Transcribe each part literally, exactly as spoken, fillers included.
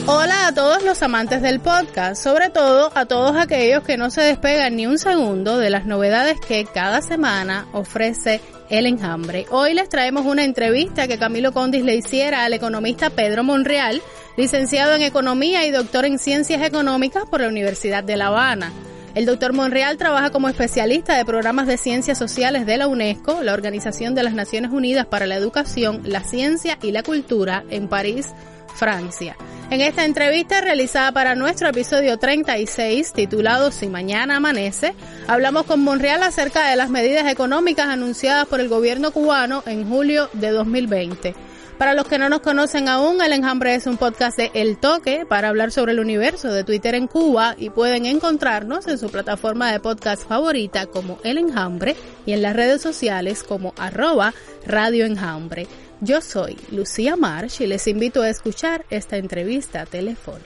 Hola a todos los amantes del podcast, sobre todo a todos aquellos que no se despegan ni un segundo de las novedades que cada semana ofrece El Enjambre. Hoy les traemos una entrevista que Camilo Condis le hiciera al economista Pedro Monreal, licenciado en Economía y doctor en Ciencias Económicas por la Universidad de La Habana. El doctor Monreal trabaja como especialista de programas de ciencias sociales de la UNESCO, la Organización de las Naciones Unidas para la Educación, la Ciencia y la Cultura, en París, Francia. En esta entrevista realizada para nuestro episodio treinta y seis, titulado Si mañana amanece, hablamos con Monreal acerca de las medidas económicas anunciadas por el gobierno cubano en julio de dos mil veinte. Para los que no nos conocen aún, El Enjambre es un podcast de El Toque para hablar sobre el universo de Twitter en Cuba, y pueden encontrarnos en su plataforma de podcast favorita como El Enjambre y en las redes sociales como arroba Radio Enjambre. Yo soy Lucía March y les invito a escuchar esta entrevista telefónica.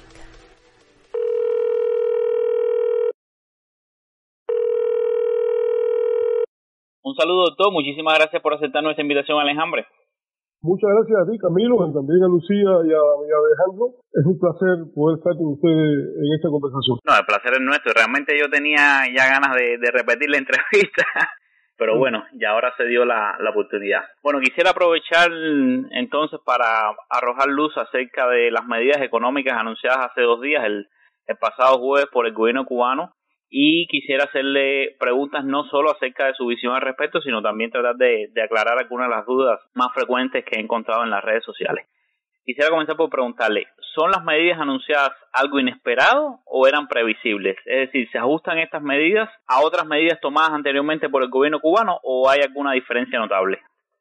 Un saludo, doctor. Muchísimas gracias por aceptar nuestra invitación al Enjambre. Muchas gracias a ti, Camilo, y también a Lucía y a, y a Alejandro. Es un placer poder estar con ustedes en esta conversación. No, el placer es nuestro. Realmente yo tenía ya ganas de, de repetir la entrevista. Pero bueno, ya ahora se dio la, la oportunidad. Bueno, quisiera aprovechar entonces para arrojar luz acerca de las medidas económicas anunciadas hace dos días, el, el pasado jueves, por el gobierno cubano, y quisiera hacerle preguntas no solo acerca de su visión al respecto, sino también tratar de, de aclarar algunas de las dudas más frecuentes que he encontrado en las redes sociales. Quisiera comenzar por preguntarle, ¿son las medidas anunciadas algo inesperado o eran previsibles? Es decir, ¿se ajustan estas medidas a otras medidas tomadas anteriormente por el gobierno cubano o hay alguna diferencia notable?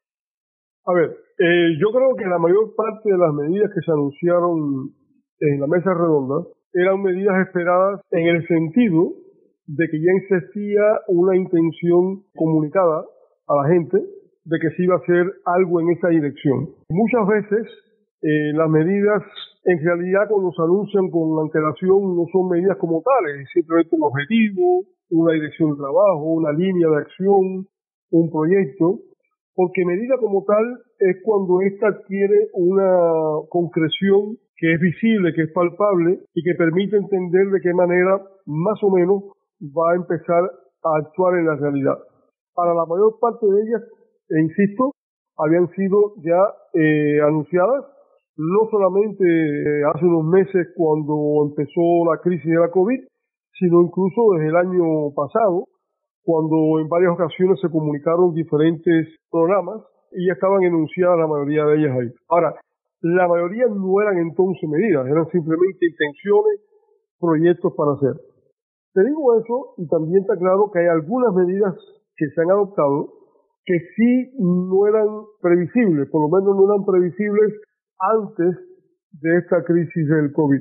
A ver, eh, yo creo que la mayor parte de las medidas que se anunciaron en la mesa redonda eran medidas esperadas en el sentido de que ya existía una intención comunicada a la gente de que se iba a hacer algo en esa dirección. Muchas veces Eh, las medidas, en realidad, cuando se anuncian con antelación, no son medidas como tales, es simplemente un objetivo, una dirección de trabajo, una línea de acción, un proyecto, porque medida como tal es cuando ésta adquiere una concreción que es visible, que es palpable y que permite entender de qué manera, más o menos, va a empezar a actuar en la realidad. Para la mayor parte de ellas, e insisto, habían sido ya eh, anunciadas, no solamente hace unos meses cuando empezó la crisis de la COVID, sino incluso desde el año pasado, cuando en varias ocasiones se comunicaron diferentes programas y ya estaban enunciadas la mayoría de ellas ahí. Ahora, la mayoría no eran entonces medidas, eran simplemente intenciones, proyectos para hacer. Te digo eso y también está claro que hay algunas medidas que se han adoptado que sí no eran previsibles, por lo menos no eran previsibles antes de esta crisis del COVID.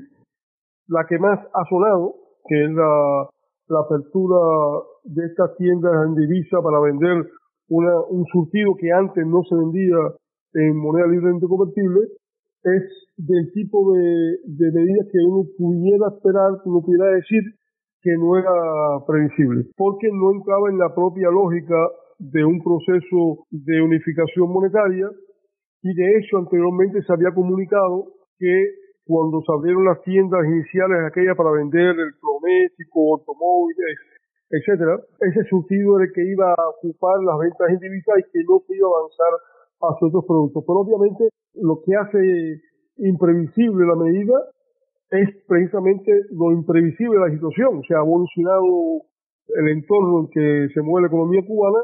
La que más ha sonado, que es la, la apertura de estas tiendas en divisa para vender una, un surtido que antes no se vendía en moneda libremente convertible, es del tipo de, de medidas que uno pudiera esperar, que uno pudiera decir que no era previsible, porque no entraba en la propia lógica de un proceso de unificación monetaria. Y de hecho, anteriormente se había comunicado que cuando se abrieron las tiendas iniciales, aquellas para vender electrodomésticos, automóviles, etcétera, ese surtido era el que iba a ocupar las ventas en divisa y que no se iba a avanzar hacia otros productos. Pero obviamente lo que hace imprevisible la medida es precisamente lo imprevisible de la situación. Se ha evolucionado el entorno en que se mueve la economía cubana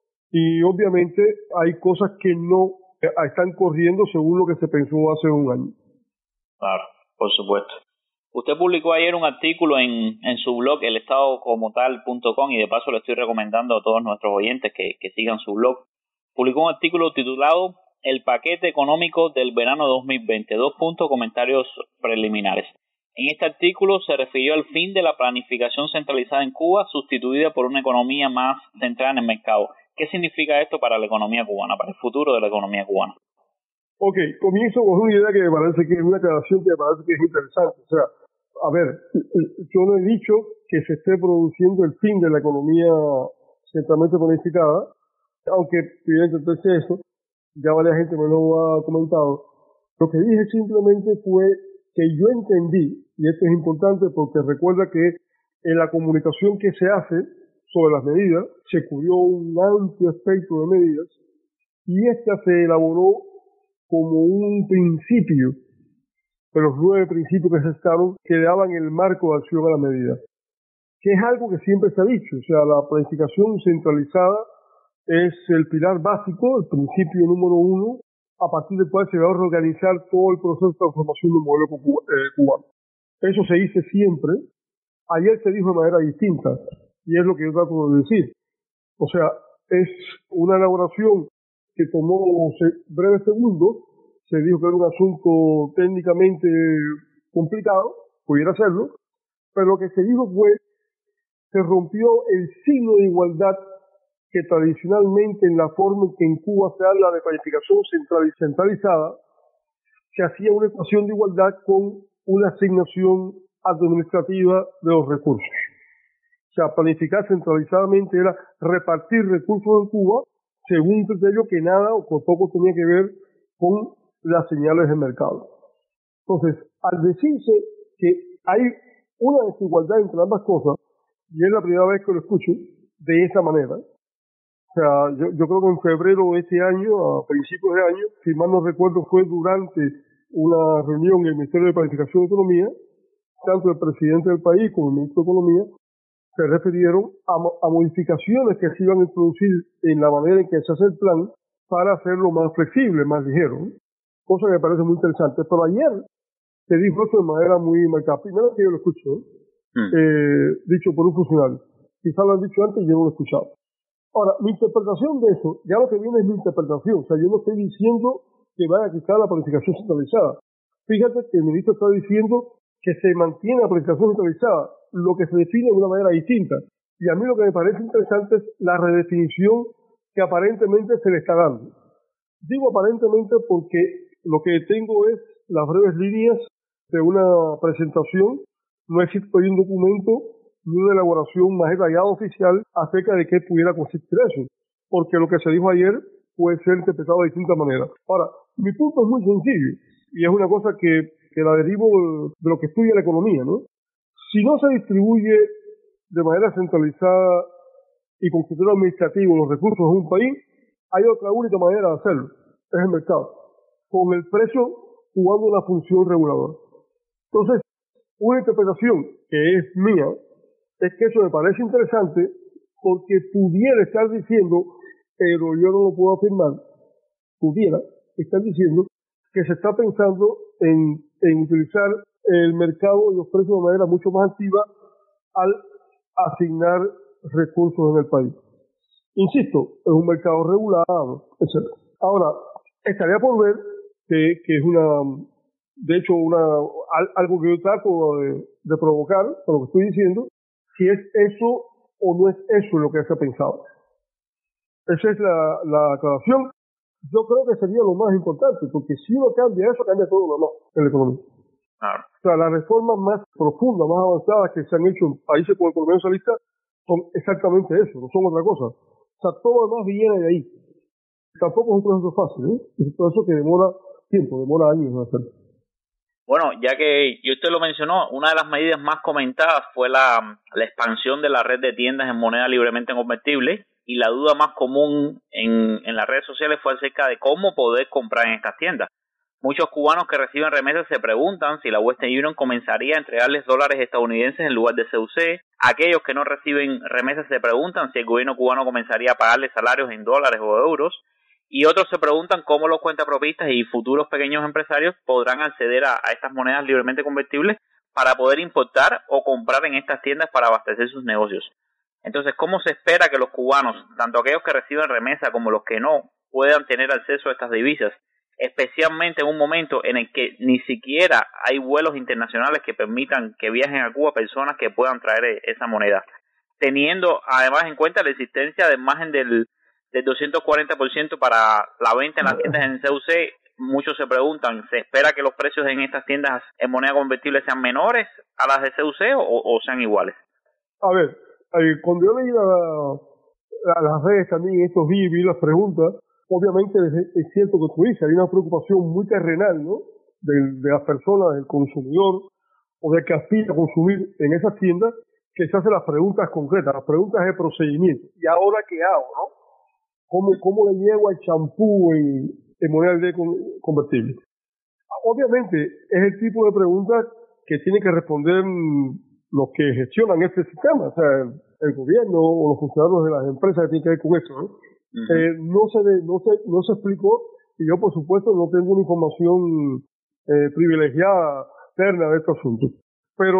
y obviamente hay cosas que no están corriendo según lo que se pensó hace un año. Claro, por supuesto. Usted publicó ayer un artículo en, en su blog, el estado como tal punto com, y de paso le estoy recomendando a todos nuestros oyentes que, que sigan su blog. Publicó un artículo titulado El paquete económico del verano dos mil veinte, dos puntos, comentarios preliminares. En este artículo se refirió al fin de la planificación centralizada en Cuba, sustituida por una economía más centrada en el mercado. ¿Qué significa esto para la economía cubana, para el futuro de la economía cubana? Ok, comienzo con una idea que me parece que es una aclaración que me parece que es interesante. O sea, a ver, yo no he dicho que se esté produciendo el fin de la economía centralmente planificada, aunque evidentemente eso, ya varias gente me lo ha comentado. Lo que dije simplemente fue que yo entendí, y esto es importante porque recuerda que en la comunicación que se hace sobre las medidas, se cubrió un amplio espectro de medidas, y esta se elaboró como un principio de los nueve principios que se estaron, que daban el marco de acción a la medida, que es algo que siempre se ha dicho. O sea, la planificación centralizada es el pilar básico, el principio número uno, a partir del cual se va a reorganizar todo el proceso de transformación del modelo cubano. Eso se dice siempre. Ayer se dijo de manera distinta, y es lo que yo trato de decir. O sea, es una elaboración que tomó breves segundos. Se dijo que era un asunto técnicamente complicado, pudiera serlo, pero lo que se dijo fue, se rompió el signo de igualdad que tradicionalmente en la forma en que en Cuba se habla de planificación centralizada, se hacía una ecuación de igualdad con una asignación administrativa de los recursos. O sea, planificar centralizadamente era repartir recursos en Cuba según un criterio que nada o con poco tenía que ver con las señales de mercado. Entonces, al decirse que hay una desigualdad entre ambas cosas, y es la primera vez que lo escucho de esa manera. O sea, yo, yo creo que en febrero de este año, a principios de año, si mal no recuerdo, fue durante una reunión en el Ministerio de Planificación y Economía, tanto el presidente del país como el ministro de Economía se refirieron a, a modificaciones que se iban a introducir en la manera en que se hace el plan para hacerlo más flexible, más ligero, ¿no? Cosa que me parece muy interesante. Pero ayer se dijo eso de manera muy marcada. Primero que yo lo escucho, ¿no? mm. eh, dicho por un funcionario. Quizás lo han dicho antes y yo no lo he escuchado. Ahora, mi interpretación de eso, ya lo que viene es mi interpretación. O sea, yo no estoy diciendo que vaya a quitar la planificación centralizada. Fíjate que el ministro está diciendo que se mantiene la planificación centralizada, lo que se define de una manera distinta. Y a mí lo que me parece interesante es la redefinición que aparentemente se le está dando. Digo aparentemente porque lo que tengo es las breves líneas de una presentación, no existe hoy un documento ni una elaboración más detallada oficial acerca de qué pudiera consistir eso, porque lo que se dijo ayer puede ser interpretado de distintas maneras. Ahora, mi punto es muy sencillo, y es una cosa que, que la derivo de lo que estudia la economía, ¿no? Si no se distribuye de manera centralizada y con criterio administrativo los recursos de un país, hay otra única manera de hacerlo, es el mercado, con el precio jugando una función reguladora. Entonces, una interpretación que es mía, es que eso me parece interesante porque pudiera estar diciendo, pero yo no lo puedo afirmar, pudiera estar diciendo que se está pensando en, en utilizar el mercado y los precios de manera mucho más activa al asignar recursos en el país. Insisto, es un mercado regulado, etcétera. Ahora, estaría por ver que, que es una, de hecho, una algo que yo trato de, de provocar, por lo que estoy diciendo, si es eso o no es eso lo que se ha pensado. Esa es la, la aclaración. Yo creo que sería lo más importante, porque si uno cambia eso, cambia todo lo demás en la economía. Claro. O sea, las reformas más profundas, más avanzadas que se han hecho en países como el economía socialista son exactamente eso, no son otra cosa. O sea, todo lo demás viene de ahí. Tampoco es un proceso fácil, ¿eh? Es un proceso que demora tiempo, demora años en hacerlo. Bueno, ya que usted lo mencionó, una de las medidas más comentadas fue la, la expansión de la red de tiendas en moneda libremente convertible, y la duda más común en, en las redes sociales fue acerca de cómo poder comprar en estas tiendas. Muchos cubanos que reciben remesas se preguntan si la Western Union comenzaría a entregarles dólares estadounidenses en lugar de C U C. Aquellos que no reciben remesas se preguntan si el gobierno cubano comenzaría a pagarles salarios en dólares o euros. Y otros se preguntan cómo los cuentapropistas y futuros pequeños empresarios podrán acceder a, a estas monedas libremente convertibles para poder importar o comprar en estas tiendas para abastecer sus negocios. Entonces, ¿cómo se espera que los cubanos, tanto aquellos que reciben remesa como los que no, puedan tener acceso a estas divisas, especialmente en un momento en el que ni siquiera hay vuelos internacionales que permitan que viajen a Cuba personas que puedan traer esa moneda, teniendo además en cuenta la existencia del margen del, del doscientos cuarenta por ciento para la venta en las tiendas en C U C? Muchos se preguntan, ¿se espera que los precios en estas tiendas en moneda convertible sean menores a las de C U C o, o sean iguales? A ver, eh, cuando yo leí la, la, las redes también estos días y vi las preguntas, obviamente es, es cierto que tú dices, hay una preocupación muy terrenal, ¿no? de, de las personas, del consumidor o del que aspira a consumir en esas tiendas, que se hacen las preguntas concretas, las preguntas de procedimiento. ¿Y ahora qué hago, no? ¿Cómo, cómo le llevo al champú en, en moneda de convertible? Obviamente es el tipo de preguntas que tienen que responder los que gestionan este sistema, o sea, el, el gobierno o los funcionarios de las empresas que tienen que ver con esto, ¿no? Uh-huh. Eh, no se de, no se no se explicó, y yo por supuesto no tengo una información eh, privilegiada externa de este asunto, pero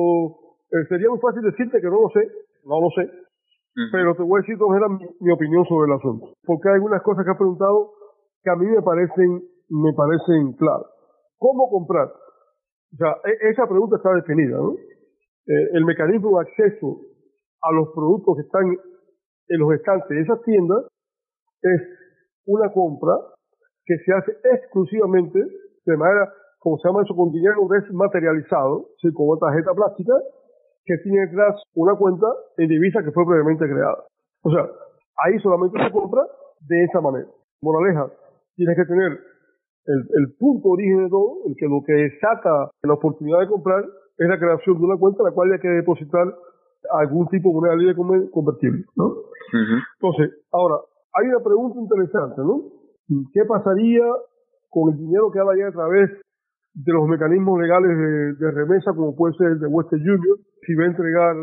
eh, sería muy fácil decirte que no lo sé, no lo sé, uh-huh. pero te voy a decir todas mi, mi opinión sobre el asunto, porque hay algunas cosas que has preguntado que a mí me parecen me parecen claras. ¿Cómo comprar? O sea, e- esa pregunta está definida, ¿no? Eh, el mecanismo de acceso a los productos que están en los estantes de esas tiendas es una compra que se hace exclusivamente de manera, como se llama eso, con dinero desmaterializado, ¿sí? Con una tarjeta plástica que tiene detrás una cuenta en divisa que fue previamente creada. O sea, ahí solamente se compra de esa manera. Moraleja, tienes que tener el, el punto de origen de todo, el que lo que desata la oportunidad de comprar es la creación de una cuenta en la cual hay que depositar algún tipo de moneda libre convertible, ¿no? Uh-huh. Entonces, ahora, hay una pregunta interesante, ¿no? ¿Qué pasaría con el dinero que ahora llega a través de los mecanismos legales de, de remesa, como puede ser el de Western Union, si va a entregar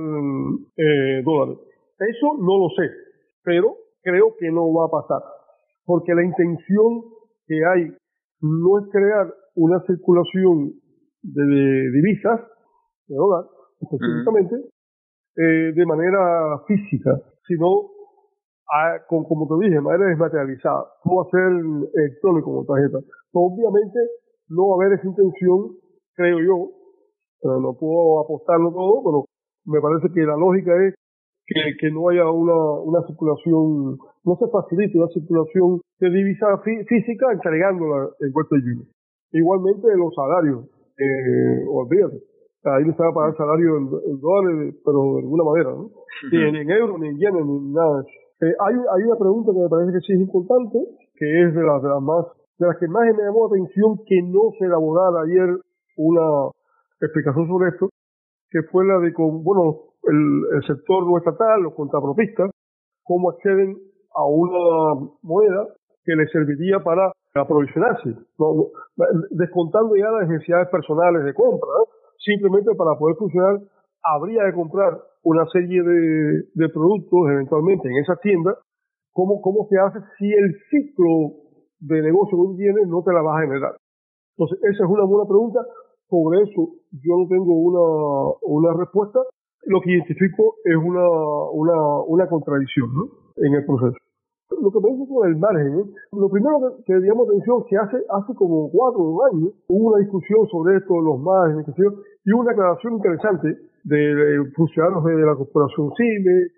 eh, dólares? Eso no lo sé, pero creo que no va a pasar, porque la intención que hay no es crear una circulación de, de divisas, de dólar, específicamente, uh-huh. eh, de manera física, sino a, con, como te dije, de manera desmaterializada. ¿Cómo hacer electrónico con tarjeta? Obviamente no va a haber esa intención, creo yo, pero no puedo apostarlo todo, pero me parece que la lógica es que, que no haya una, una circulación, no se facilite una circulación de divisa fí, física entregándola en Western Union. Igualmente los salarios, eh, olvídate. Ahí no se va a pagar salario en, en dólares, pero de alguna manera, ¿no? Uh-huh. Ni en, en euros, ni en yenes, ni nada. Eh, hay, hay una pregunta que me parece que sí es importante, que es de las, de las más, de las que más me llamó la atención que no se elaborara ayer una explicación sobre esto, que fue la de, con, bueno, el, el sector no estatal, los contrapropistas, cómo acceden a una moneda que les serviría para aprovisionarse, ¿no? Descontando ya las necesidades personales de compra, ¿no? Simplemente para poder funcionar habría de comprar una serie de, de productos eventualmente en esa tienda. ¿Cómo, cómo se hace si el ciclo de negocio que tiene no te la va a generar? Entonces, esa es una buena pregunta. Sobre eso yo no tengo una, una respuesta. Lo que identifico es una, una, una contradicción, ¿no? En el proceso. Lo que me dice con el margen, ¿eh? Lo primero que, que digamos atención, que hace, hace como cuatro años hubo una discusión sobre esto, los márgenes, y una aclaración interesante de, de funcionarios de la Corporación CIME,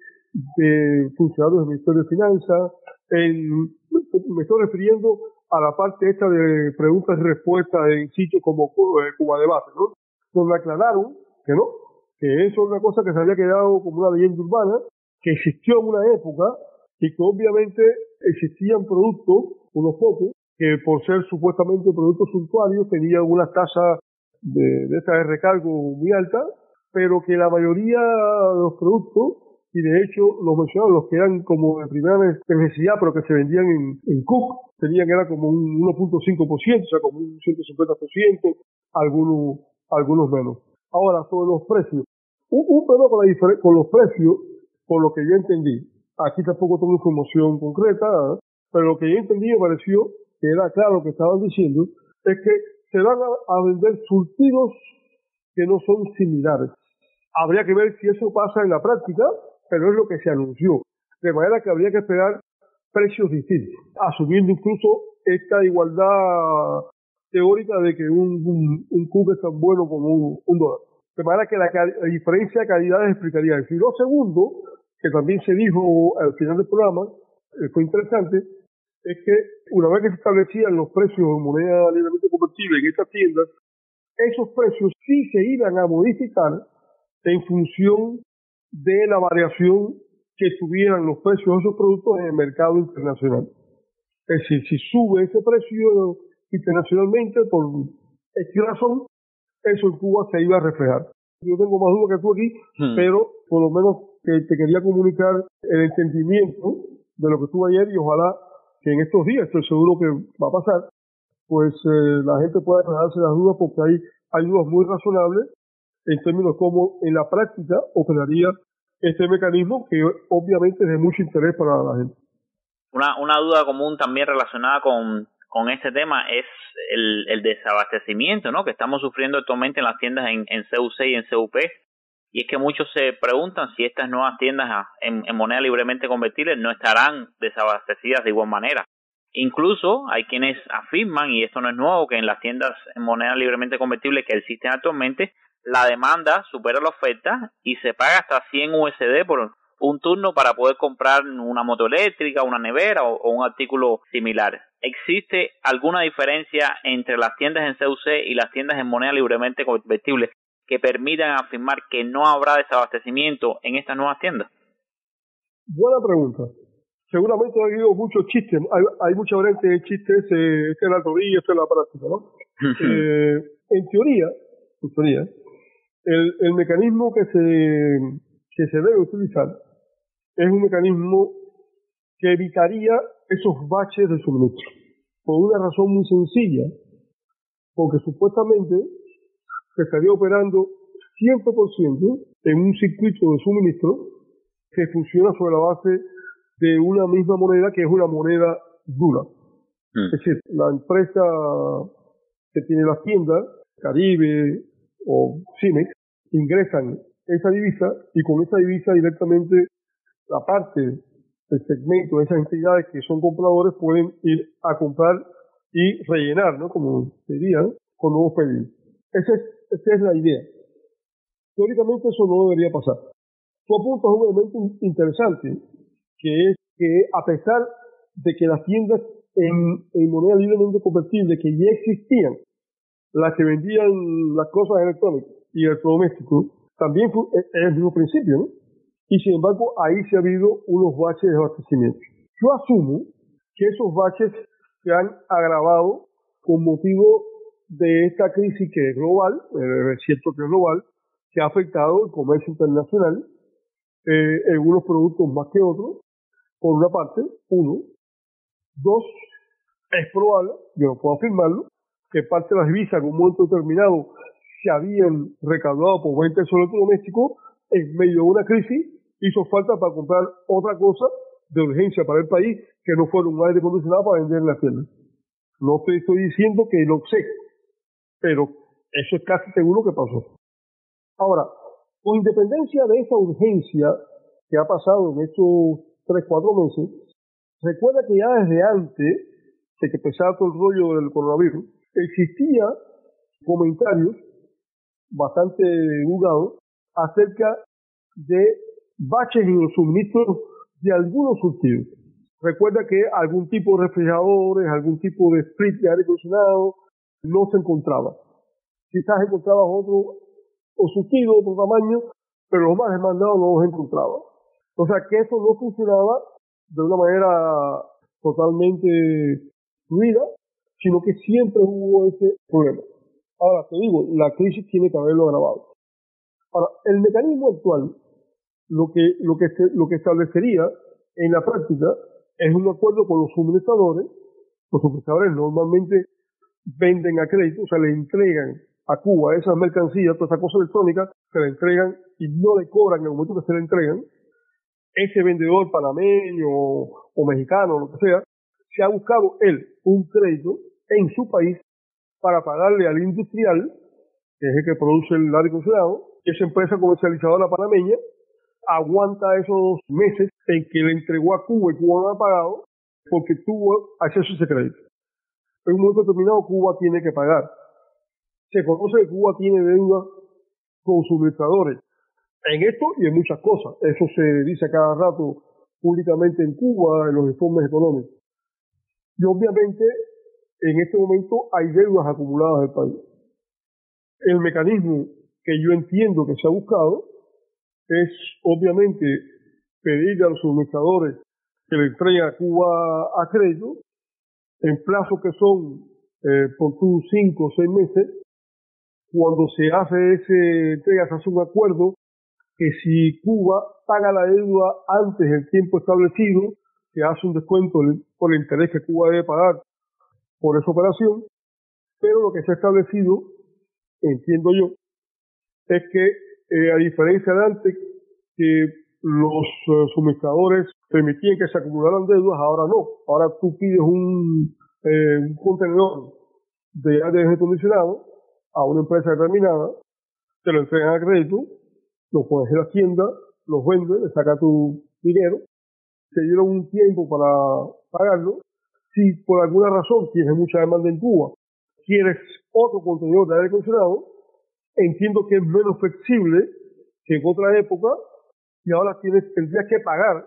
de funcionarios del Ministerio de Finanzas. En, me estoy refiriendo a la parte esta de preguntas y respuestas en sitios como Cuba Debate, ¿no? Donde aclararon que no, que eso es una cosa que se había quedado como una leyenda urbana, que existió en una época y que obviamente existían productos, unos pocos, que por ser supuestamente productos suntuarios tenían una tasa de, de esta de recargo muy alta, pero que la mayoría de los productos, y de hecho los mencionados, los que eran como de primera necesidad, pero que se vendían en, en Cook, tenían era como un uno punto cinco por ciento, o sea, como un ciento cincuenta por ciento, algunos, algunos menos. Ahora, sobre los precios. Un, un problema con, la difer- con los precios, por lo que yo entendí, aquí tampoco tengo información concreta, ¿eh? Pero lo que yo entendí me pareció que era claro lo que estaban diciendo, es que se van a, a vender surtidos que no son similares. Habría que ver si eso pasa en la práctica, pero es lo que se anunció. De manera que habría que esperar precios distintos, asumiendo incluso esta igualdad teórica de que un, un, un Cook es tan bueno como un, un dólar. De manera que la, la diferencia de calidades explicaría eso. Y lo segundo, que también se dijo al final del programa, eh, fue interesante, es que una vez que se establecían los precios en moneda libremente convertible en estas tiendas, esos precios sí se iban a modificar en función de la variación que tuvieran los precios de esos productos en el mercado internacional. Es decir, si sube ese precio internacionalmente por ¿En qué razón eso en Cuba se iba a reflejar? Yo tengo más dudas que tú aquí, hmm. pero por lo menos te, te quería comunicar el entendimiento de lo que tuve ayer y ojalá que en estos días, estoy seguro que va a pasar, pues eh, la gente pueda aclararse las dudas porque hay, hay dudas muy razonables en términos como en la práctica operaría este mecanismo que obviamente es de mucho interés para la gente. Una, una duda común también relacionada con, con este tema es el, el desabastecimiento, ¿no?, que estamos sufriendo actualmente en las tiendas en, en C U C y en C U P. Y es que muchos se preguntan si estas nuevas tiendas en, en moneda libremente convertible no estarán desabastecidas de igual manera. Incluso hay quienes afirman, y esto no es nuevo, que en las tiendas en moneda libremente convertible que existen actualmente, la demanda supera la oferta y se paga hasta cien U S D por un turno para poder comprar una moto eléctrica, una nevera o, o un artículo similar. ¿Existe alguna diferencia entre las tiendas en C U C y las tiendas en moneda libremente convertible que permitan afirmar que no habrá desabastecimiento en estas nuevas tiendas? Buena pregunta. Seguramente ha habido muchos chistes, hay, hay mucha variante de chistes, eh, este es la teoría, este es la práctica, ¿no? eh, en teoría, en teoría, el, el mecanismo que se, que se debe utilizar es un mecanismo que evitaría esos baches de suministro, por una razón muy sencilla, porque supuestamente se estaría operando cien por ciento en un circuito de suministro que funciona sobre la base de una misma moneda que es una moneda dura. Mm. Es decir, la empresa que tiene las tiendas, Caribe o Cimex, ingresan esa divisa y con esa divisa directamente la parte del segmento de esas entidades que son compradores pueden ir a comprar y rellenar, ¿no?, como diría, con nuevos pedidos. Esa es, esa es la idea. Teóricamente eso no debería pasar. Tú apuntas un elemento interesante, que es que a pesar de que las tiendas en, en moneda libremente convertible que ya existían, las que vendían las cosas electrónicas y electrodomésticos, también fue, es el mismo principio, ¿no? Y sin embargo, ahí se ha habido unos baches de abastecimiento. Yo asumo que esos baches se han agravado con motivo de esta crisis que es global, eh, es cierto que es global, que ha afectado el comercio internacional, eh, en unos productos más que otros, por una parte, uno. Dos, es probable, yo no puedo afirmarlo, que parte de las divisas en un momento determinado se habían recaudado por venta de electrodomésticos, en medio de una crisis hizo falta para comprar otra cosa de urgencia para el país que no fuera un aire acondicionado para vender en la tienda. No te estoy diciendo que lo sé, pero eso es casi seguro que pasó. Ahora, con independencia de esa urgencia que ha pasado en estos tres, cuatro meses, recuerda que ya desde antes de que empezara todo el rollo del coronavirus, existía comentarios bastante divulgados acerca de baches en los suministros de algunos surtidos. Recuerda que algún tipo de refrigeradores, algún tipo de split de aire acondicionado no se encontraba. Quizás encontrabas otro o surtido, otro tamaño, pero los más demandados no los encontraba. O sea que eso no funcionaba de una manera totalmente fluida, sino que siempre hubo ese problema. Ahora, te digo, la crisis tiene que haberlo agravado. Ahora, el mecanismo actual, lo que, lo que, se, lo que establecería en la práctica es un acuerdo con los suministradores. Los suministradores normalmente venden a crédito, o sea, le entregan a Cuba esas mercancías, todas esas cosas electrónicas, se le entregan y no le cobran en el momento que se le entregan. Ese vendedor panameño o, o mexicano, lo que sea, se ha buscado él un crédito en su país para pagarle al industrial, que es el que produce el aire acondicionado, y esa empresa comercializadora panameña aguanta esos meses en que le entregó a Cuba y Cuba no ha pagado porque tuvo acceso a ese crédito. En un momento determinado Cuba tiene que pagar. Se conoce que Cuba tiene deuda con suministradores en esto y en muchas cosas. Eso se dice a cada rato públicamente en Cuba, en los informes económicos. Y obviamente en este momento hay deudas acumuladas del país. El mecanismo que yo entiendo que se ha buscado es obviamente pedirle a los suministradores que le entreguen a Cuba a crédito en plazos que son eh, por tus cinco o seis meses, cuando se hace ese entrega, se hace un acuerdo que si Cuba paga la deuda antes del tiempo establecido, se hace un descuento por el interés que Cuba debe pagar por esa operación, pero lo que se ha establecido, entiendo yo, es que eh, a diferencia de antes, que los uh, suministradores permitían que se acumularan deudas, ahora no. Ahora tú pides un, eh, un contenedor de aire acondicionado a una empresa determinada, te lo entregan a crédito, lo pones en la tienda, los vendes, le sacas tu dinero, te dieron un tiempo para pagarlo. Si por alguna razón tienes mucha demanda en Cuba, quieres otro contenedor de aire acondicionado, entiendo que es menos flexible que en otra época, y ahora tienes, tendrías que pagar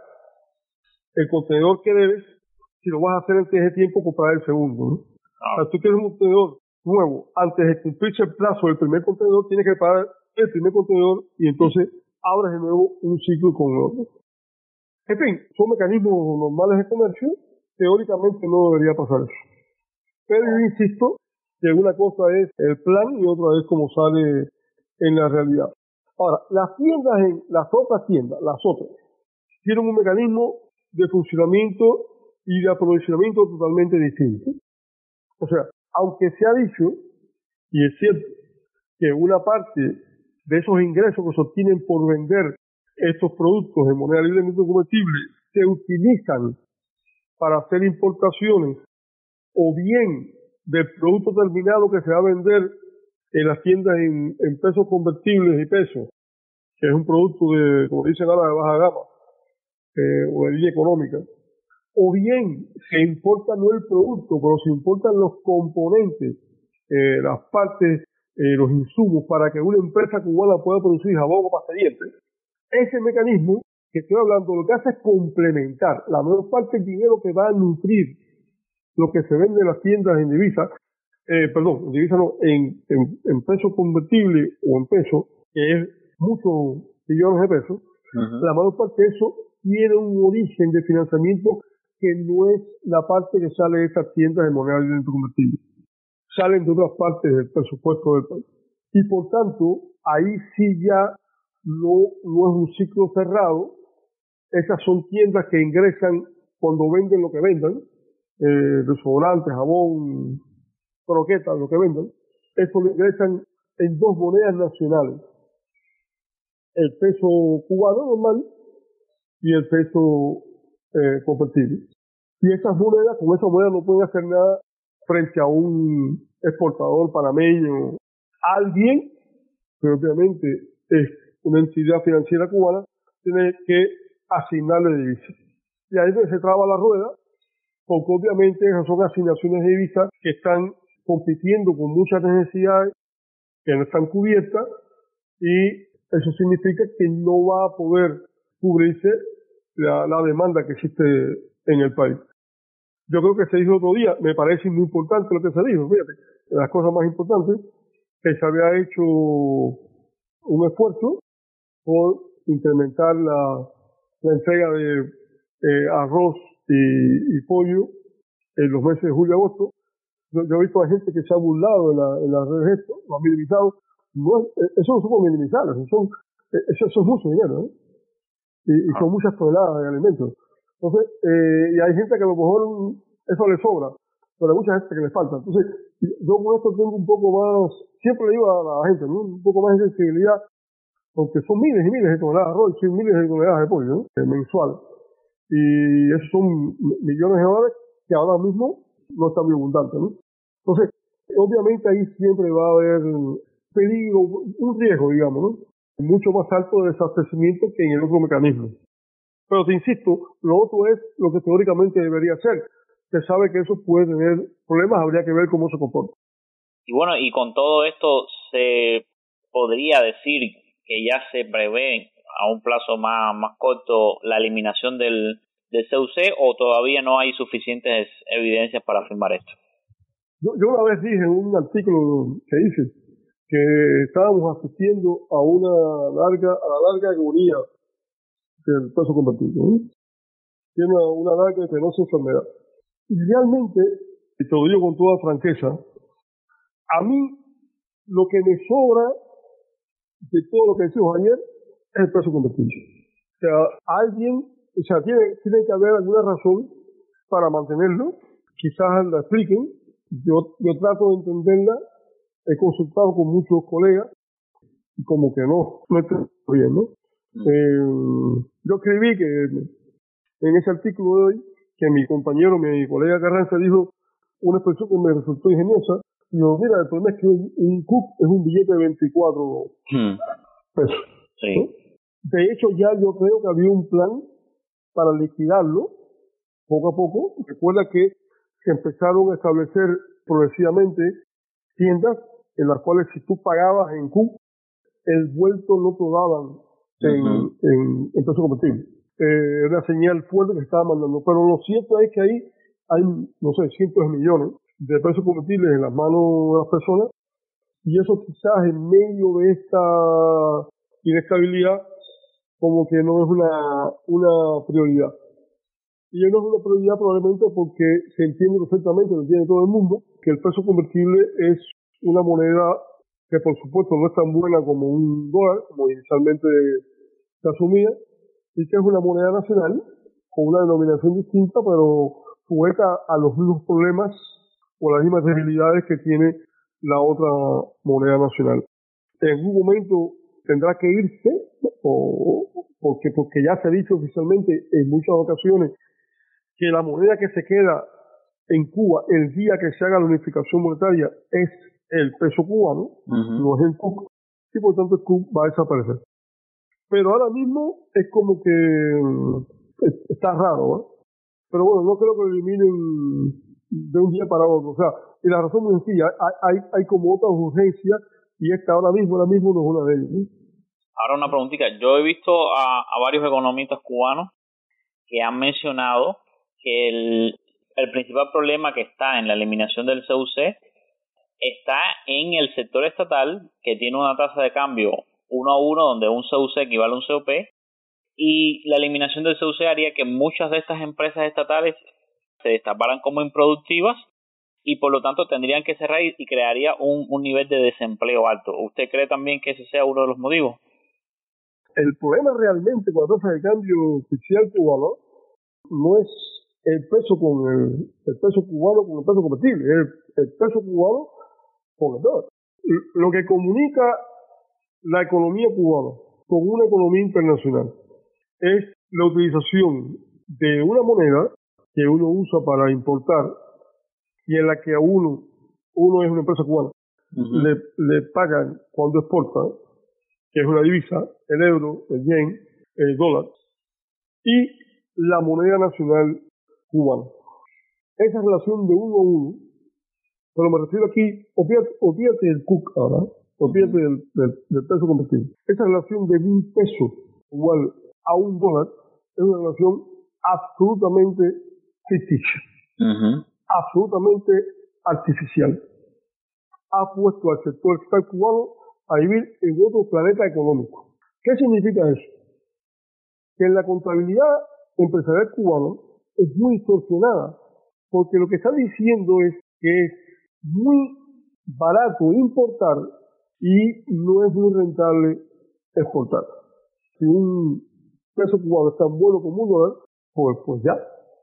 el contenedor que debes, si lo vas a hacer antes de tiempo, comprar el segundo, ¿no? Ah. O sea, tú quieres un contenedor nuevo, antes de cumplirse el plazo del primer contenedor, tienes que pagar el primer contenedor y entonces abres de nuevo un ciclo con otro. En fin, son mecanismos normales de comercio, teóricamente no debería pasar eso. Pero yo insisto que una cosa es el plan y otra es cómo sale en la realidad. Ahora, las tiendas, en las otras tiendas, las otras, tienen un mecanismo de funcionamiento y de aprovisionamiento totalmente distinto. O sea, aunque se ha dicho, y es cierto, que una parte de esos ingresos que se obtienen por vender estos productos en moneda libremente convertible se utilizan para hacer importaciones o bien del producto terminado que se va a vender en las tiendas en, en pesos convertibles y pesos, que es un producto de, como dicen ahora, de baja gama, eh, o de línea económica, o bien se importa no el producto, pero se importan los componentes, eh, las partes, eh, los insumos para que una empresa cubana pueda producir jabón o pasta de dientes. Ese mecanismo que estoy hablando lo que hace es complementar la mayor parte del dinero que va a nutrir lo que se vende en las tiendas en divisa, eh, perdón, en divisa no, en, en, en peso convertible o en peso, que es muchos millones de pesos. Uh-huh. La mayor parte de eso tiene un origen de financiamiento que no es la parte que sale de estas tiendas de moneda libre convertible. Salen de otras partes del presupuesto del país. Y por tanto, ahí sí ya no, no es un ciclo cerrado. Esas son tiendas que ingresan cuando venden lo que vendan, eh, desodorantes, jabón, croquetas, lo que vendan. Eso lo ingresan en dos monedas nacionales. El peso cubano normal y el peso eh, convertible. Y esas monedas, con esas monedas no pueden hacer nada frente a un exportador panameño, alguien que obviamente es una entidad financiera cubana, tiene que asignarle divisas. Y ahí se traba la rueda, porque obviamente esas son asignaciones de divisas que están compitiendo con muchas necesidades que no están cubiertas, y eso significa que no va a poder cubrirse la, la demanda que existe en el país. Yo creo que se dijo otro día, me parece muy importante lo que se dijo, fíjate, las cosas más importantes, que se había hecho un esfuerzo por incrementar la, la entrega de eh, arroz y, y pollo en los meses de julio y agosto. Yo, yo he visto a gente que se ha burlado en, la, en las redes, esto, lo ha minimizado. No es, eso no son minimizar, eso, son, eso, eso es mucho dinero, ¿eh? y, y son muchas toneladas de alimentos. Entonces, eh, y hay gente que a lo mejor eso le sobra, pero hay mucha gente que le falta. Entonces, yo con esto tengo un poco más, siempre le digo a la gente, ¿no? Un poco más de sensibilidad, porque son miles y miles de toneladas de arroz y miles de toneladas de pollo, ¿no? Eh, mensual. Y esos son millones de dólares que ahora mismo no están muy abundantes, ¿no? Entonces, obviamente ahí siempre va a haber peligro, un riesgo, digamos, ¿no? Mucho más alto de desabastecimiento que en el otro mecanismo. Pero te insisto, lo otro es lo que teóricamente debería ser. Se sabe que eso puede tener problemas, habría que ver cómo se comporta. Y bueno, y con todo esto se podría decir que ya se prevé a un plazo más, más corto la eliminación del, del C U C, o todavía no hay suficientes evidencias para afirmar esto. Yo, yo una vez dije en un artículo que hice que estábamos asistiendo a una larga, a la larga agonía del peso convertible, ¿eh? Tiene una larga y penosa enfermedad. Y realmente y te lo digo con toda franqueza, a mí lo que me sobra de todo lo que decimos ayer es el peso convertible. O sea, alguien, o sea, tiene, tiene que haber alguna razón para mantenerlo, quizás la expliquen, yo, yo trato de entenderla, he consultado con muchos colegas, y como que no, no estoy bien, ¿no? Mm. Eh, yo escribí que en ese artículo de hoy, que mi compañero, mi colega Carranza dijo una expresión que me resultó ingeniosa, y yo, mira, el problema es que un, un C U C es un billete de veinticuatro hmm. pesos. Sí. ¿no? De hecho, ya yo creo que había un plan para liquidarlo poco a poco. Recuerda que se empezaron a establecer progresivamente tiendas en las cuales si tú pagabas en C U C, el vuelto no te lo daban en, uh-huh. en, en peso convertible. Eh, era una señal fuerte que estaba mandando. Pero lo cierto es que ahí hay, no sé, cientos de millones de pesos convertibles en las manos de las personas, y eso quizás en medio de esta inestabilidad como que no es una, una prioridad. Y no es una prioridad probablemente porque se entiende perfectamente, lo entiende todo el mundo, que el peso convertible es una moneda que por supuesto no es tan buena como un dólar, como inicialmente se asumía, y que es una moneda nacional con una denominación distinta, pero sujeta a los mismos problemas o las mismas debilidades que tiene la otra moneda nacional. En algún momento tendrá que irse, o, porque, porque ya se ha dicho oficialmente en muchas ocasiones que la moneda que se queda en Cuba el día que se haga la unificación monetaria es el peso cubano, uh-huh. no es el C U C, y por tanto el C U C va a desaparecer. Pero ahora mismo es como que está raro, ¿eh? Pero bueno, no creo que lo eliminen de un día para otro. O sea, y la razón muy sencilla, hay, hay, hay como otras urgencias, y esta ahora mismo, ahora mismo no es una de ellas, ¿eh? Ahora una preguntita. Yo he visto a, a varios economistas cubanos que han mencionado que el, el principal problema que está en la eliminación del C U C está en el sector estatal, que tiene una tasa de cambio uno a uno, donde un C U C equivale a un C O P, y la eliminación del C U C haría que muchas de estas empresas estatales se destaparan como improductivas y por lo tanto tendrían que cerrar y crearía un, un nivel de desempleo alto. ¿Usted cree también que ese sea uno de los motivos? El problema realmente con la tasa de cambio oficial cubano no es el peso con el, el peso cubano con el peso convertible, es el, el peso cubano con el dólar. Lo que comunica la economía cubana con una economía internacional es la utilización de una moneda que uno usa para importar y en la que a uno, uno es una empresa cubana, uh-huh. le, le pagan cuando exporta, que es una divisa, el euro, el yen, el dólar, y la moneda nacional cubana. Esa relación de uno a uno, pero me refiero aquí, olvídate del C U C ahora, olvídate del, del, del peso convertible. Esa relación de un peso igual a un dólar es una relación absolutamente ficticia, uh-huh. absolutamente artificial. Ha puesto al sector estatal cubano a vivir en otro planeta económico. ¿Qué significa eso? Que en la contabilidad empresarial cubana es muy distorsionada, porque lo que está diciendo es que es muy barato importar y no es muy rentable exportar. Si un peso cubano es tan bueno como un dólar, pues, pues ya,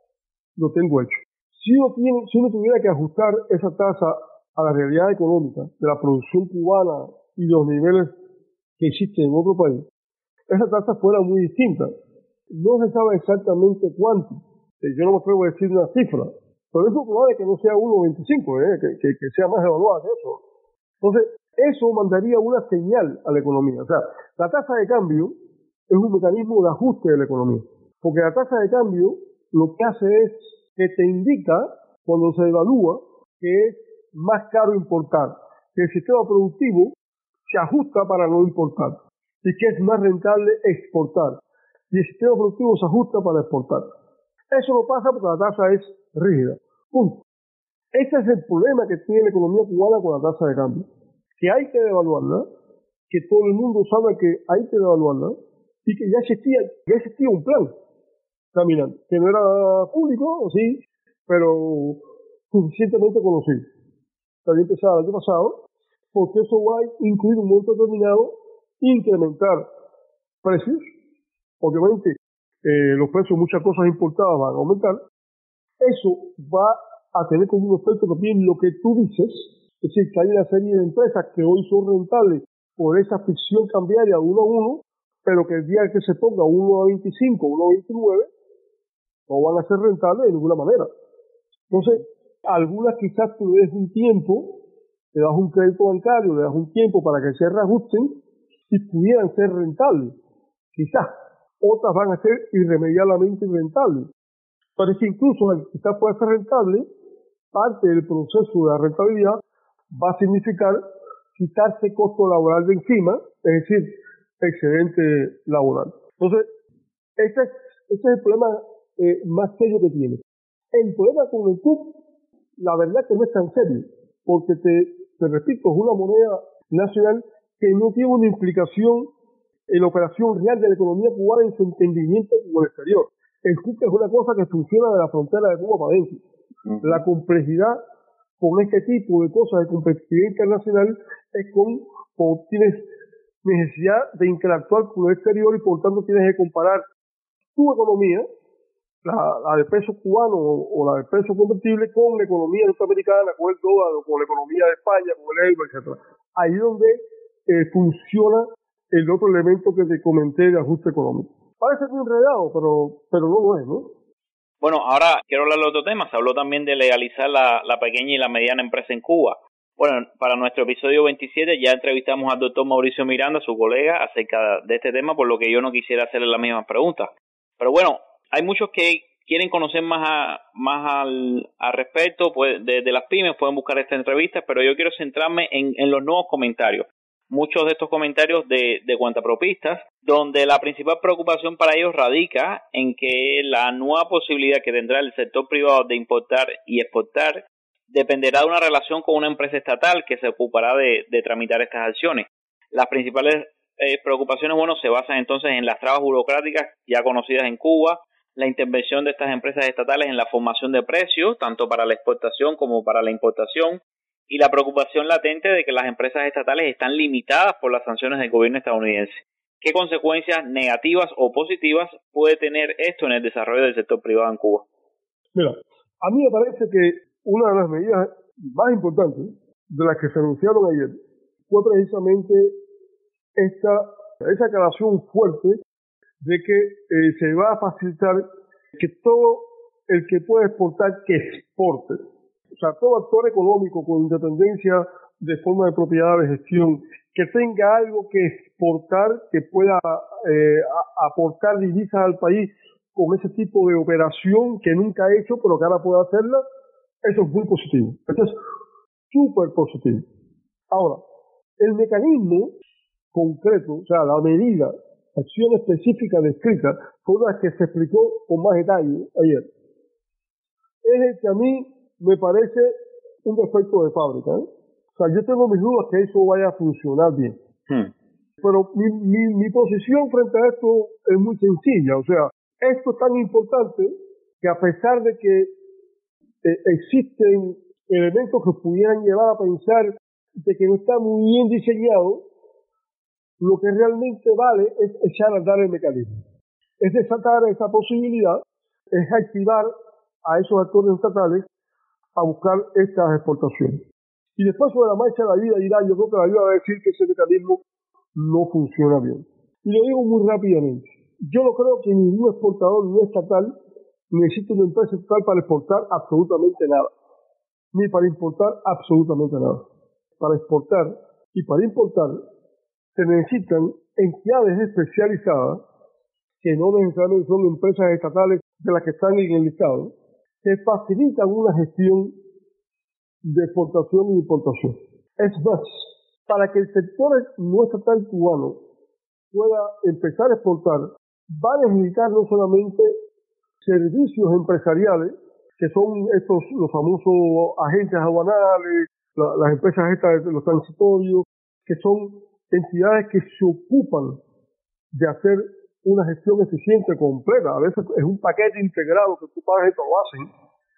lo tengo hecho. Si uno, tiene, si uno tuviera que ajustar esa tasa a la realidad económica de la producción cubana y los niveles que existen en otro país, esa tasa fuera muy distinta. No se sabe exactamente cuánto. Yo no me atrevo a decir una cifra, pero es probable que no sea uno coma veinticinco, ¿eh? que, que, que sea más evaluada que eso. Entonces, eso mandaría una señal a la economía. O sea, la tasa de cambio es un mecanismo de ajuste de la economía, porque la tasa de cambio lo que hace es que te indica, cuando se evalúa, que es más caro importar, que el sistema productivo se ajusta para no importar, y que es más rentable exportar, y el sistema productivo se ajusta para exportar. Eso no pasa porque la tasa es rígida. Punto. Ese es el problema que tiene la economía cubana con la tasa de cambio, que hay que devaluarla, que todo el mundo sabe que hay que devaluarla, y que ya existía, ya existía un plan caminando, que no era público, sí, pero suficientemente conocido. También empezaba el año pasado, porque eso va a incluir un momento determinado incrementar precios. Obviamente, eh, los precios de muchas cosas importadas van a aumentar. Eso va a tener como un efecto también lo que tú dices, es decir, que hay una serie de empresas que hoy son rentables por esa ficción cambiaria de uno a uno, pero que el día que se ponga uno a veinticinco, uno a veintinueve, no van a ser rentables de ninguna manera. Entonces, algunas quizás tú le des un tiempo, le das un crédito bancario, le das un tiempo para que se reajusten y pudieran ser rentables. Quizás otras van a ser irremediablemente rentables. Pero es que incluso quizás pueda ser rentable, parte del proceso de la rentabilidad va a significar quitarse costo laboral de encima, es decir, excedente laboral. Entonces, ese es, ese es el problema eh, más serio que tiene. El problema con el C U P, la verdad que no es tan serio, porque te, te repito, es una moneda nacional que no tiene una implicación en la operación real de la economía cubana en su entendimiento con el exterior. El C U P es una cosa que funciona de la frontera de Cuba para adentro. Uh-huh. La complejidad con este tipo de cosas de competitividad internacional es con cuando tienes necesidad de interactuar con el exterior y por tanto tienes que comparar tu economía, la, la de peso cubano o, o la de peso convertible, con la economía norteamericana, con el dólar, con la economía de España, con el euro, etcétera. Ahí es donde eh, funciona el otro elemento que te comenté de ajuste económico. Parece muy enredado, pero, pero no lo es, ¿no? Bueno, ahora quiero hablar de otro tema. Se habló también de legalizar la, la pequeña y la mediana empresa en Cuba. Bueno, para nuestro episodio veintisiete ya entrevistamos al doctor Mauricio Miranda, su colega, acerca de este tema, por lo que yo no quisiera hacerle las mismas preguntas. Pero bueno, hay muchos que quieren conocer más a, más al, al respecto pues, de, de las pymes, pueden buscar esta entrevista, pero yo quiero centrarme en, en los nuevos comentarios. Muchos de estos comentarios de, de cuentapropistas, donde la principal preocupación para ellos radica en que la nueva posibilidad que tendrá el sector privado de importar y exportar dependerá de una relación con una empresa estatal que se ocupará de, de tramitar estas acciones. Las principales eh, preocupaciones, bueno, se basan entonces en las trabas burocráticas ya conocidas en Cuba, la intervención de estas empresas estatales en la formación de precios, tanto para la exportación como para la importación, y la preocupación latente de que las empresas estatales están limitadas por las sanciones del gobierno estadounidense. ¿Qué consecuencias negativas o positivas puede tener esto en el desarrollo del sector privado en Cuba? Mira, a mí me parece que una de las medidas más importantes de las que se anunciaron ayer fue precisamente esta, esa aclaración fuerte de que eh, se va a facilitar que todo el que pueda exportar, que exporte. O sea, todo actor económico con independencia de forma de propiedad, de gestión, que tenga algo que exportar, que pueda eh, a, aportar divisas al país con ese tipo de operación que nunca ha hecho, pero que ahora puede hacerla, eso es muy positivo. Eso es súper positivo. Ahora, el mecanismo concreto, o sea, la medida, acción específica descrita, fue una que se explicó con más detalle ayer. Es el que a mí me parece un defecto de fábrica, ¿eh? O sea, yo tengo mis dudas que eso vaya a funcionar bien. Hmm. Pero mi, mi, mi posición frente a esto es muy sencilla. O sea, esto es tan importante que a pesar de que eh, existen elementos que pudieran llevar a pensar de que no está muy bien diseñado, lo que realmente vale es echar a andar el mecanismo. Es desatar esa posibilidad, es activar a esos actores estatales a buscar estas exportaciones. Y después sobre la marcha la vida dirá, yo creo que la vida va a decir que ese mecanismo no funciona bien. Y lo digo muy rápidamente. Yo no creo que ningún exportador ni estatal necesite una empresa estatal para exportar absolutamente nada. Ni para importar absolutamente nada. Para exportar y para importar se necesitan entidades especializadas que no necesariamente son empresas estatales de las que están en el listado, que facilitan una gestión de exportación e importación. Es más, para que el sector no estatal cubano pueda empezar a exportar, va a necesitar no solamente servicios empresariales, que son estos los famosos agentes aduanales, la, las empresas estas de los transitorios, que son entidades que se ocupan de hacer una gestión eficiente completa. A veces es un paquete integrado que tú pagas y te lo hacen.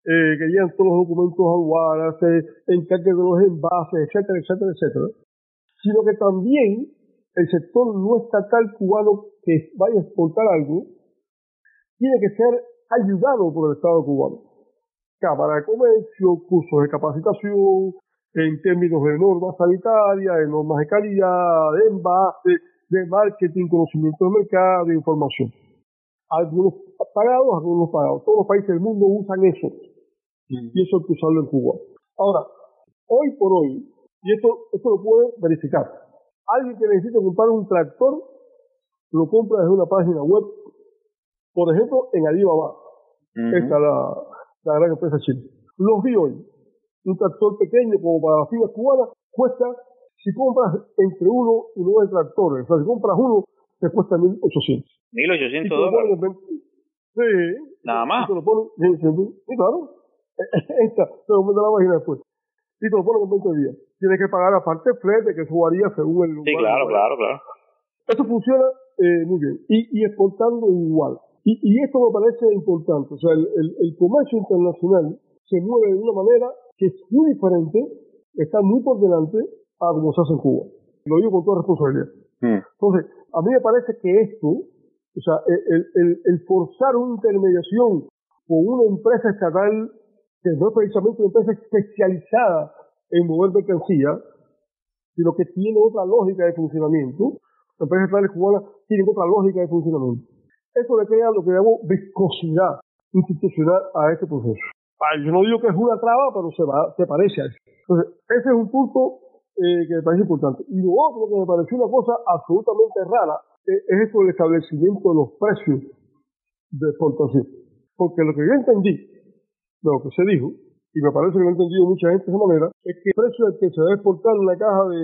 eh, que llevan todos los documentos aduanas, se encarguen de los envases, etcétera, etcétera, etcétera, sino que también el sector no estatal cubano que vaya a exportar algo tiene que ser ayudado por el Estado cubano. Cámara de Comercio, cursos de capacitación, en términos de normas sanitarias, de normas de calidad, de envase, de marketing, conocimiento de mercado, de información. Algunos pagados, algunos pagados. Todos los países del mundo usan eso. Mm. Y eso hay que usarlo en Cuba. Ahora, hoy por hoy, y esto, esto lo puede verificar, alguien que necesita comprar un tractor, lo compra desde una página web, por ejemplo, en Alibaba. Uh-huh. Esta es la, la gran empresa china. Los vi hoy. Un tractor pequeño como para las filas cubanas cuesta, si compras entre uno y nueve tractores, o sea, si compras uno, te cuesta mil ochocientos. ¿mil ochocientos dólares? Sí. Nada más. Y te lo ponen, sí, sí, sí, claro. Esta, te lo manda la página después. Y te lo ponen en veinte días. Tienes que pagar aparte el flete, que eso varía según el lugar. Sí, claro, claro, claro. Esto funciona eh, muy bien. Y, y exportando igual. Y, y esto me parece importante. O sea, el, el, el comercio internacional se mueve de una manera que es muy diferente, está muy por delante a como se hace en Cuba. Lo digo con toda responsabilidad. Mm. Entonces, a mí me parece que esto, o sea, el, el, el forzar una intermediación con una empresa estatal que no es precisamente una empresa especializada en mover mercancía, sino que tiene otra lógica de funcionamiento. Las empresas estatales cubanas tienen otra lógica de funcionamiento. Eso le crea lo que llamo viscosidad institucional a este proceso. Yo no digo que es una traba, pero se, va, se parece a eso. Entonces, ese es un punto eh, que me parece importante. Y lo otro que me pareció una cosa absolutamente rara eh, es eso del establecimiento de los precios de exportación. Porque lo que yo entendí, de lo que se dijo, y me parece que lo ha entendido mucha gente de esa manera, es que el precio al que se debe exportar una caja de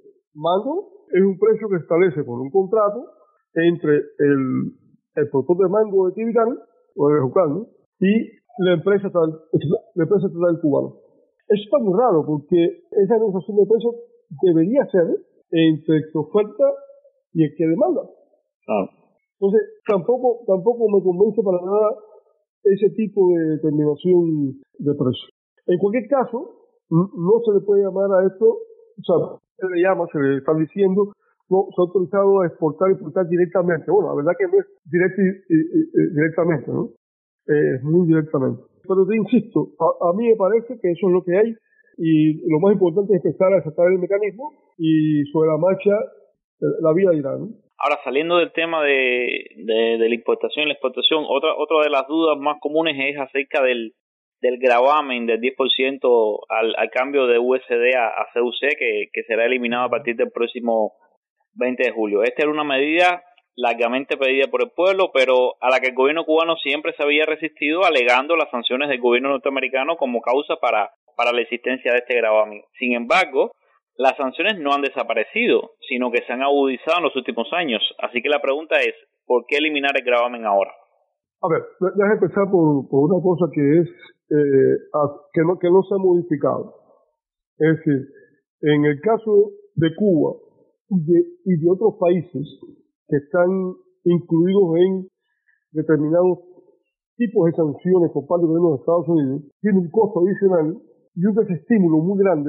mango es un precio que se establece por un contrato entre el, el productor de mango de Tibidán, o de Jucán, ¿no? y la empresa estatal, la empresa estatal cubana. Eso está muy raro, porque esa negociación de precios debería ser entre el que oferta y el que demanda. Ah. Entonces, tampoco, tampoco me convence para nada ese tipo de determinación de precios. En cualquier caso, no se le puede llamar a esto, o sea, se le llama, se le está diciendo, no, se ha autorizado a exportar y importar directamente. Bueno, la verdad que no es directo y, y, y, directamente, ¿no? Es eh, muy directamente. Pero te insisto, a, a mí me parece que eso es lo que hay y lo más importante es empezar a aceptar el mecanismo y sobre la marcha la vida dirá, ¿no? Ahora, saliendo del tema de, de, de la importación y la exportación, otra otra de las dudas más comunes es acerca del, del gravamen del diez por ciento al, al cambio de U S D a, a C U C que, que será eliminado a partir del próximo veinte de julio. Esta era una medida largamente pedida por el pueblo, pero a la que el gobierno cubano siempre se había resistido, alegando las sanciones del gobierno norteamericano como causa para, para la existencia de este gravamen. Sin embargo, las sanciones no han desaparecido, sino que se han agudizado en los últimos años. Así que la pregunta es, ¿por qué eliminar el gravamen ahora? A ver, déjame empezar por, por una cosa que es eh, que, no, que no se ha modificado. Es decir, en el caso de Cuba y de, y de otros países que están incluidos en determinados tipos de sanciones por parte del gobierno de Estados Unidos, tiene un costo adicional y un desestímulo muy grande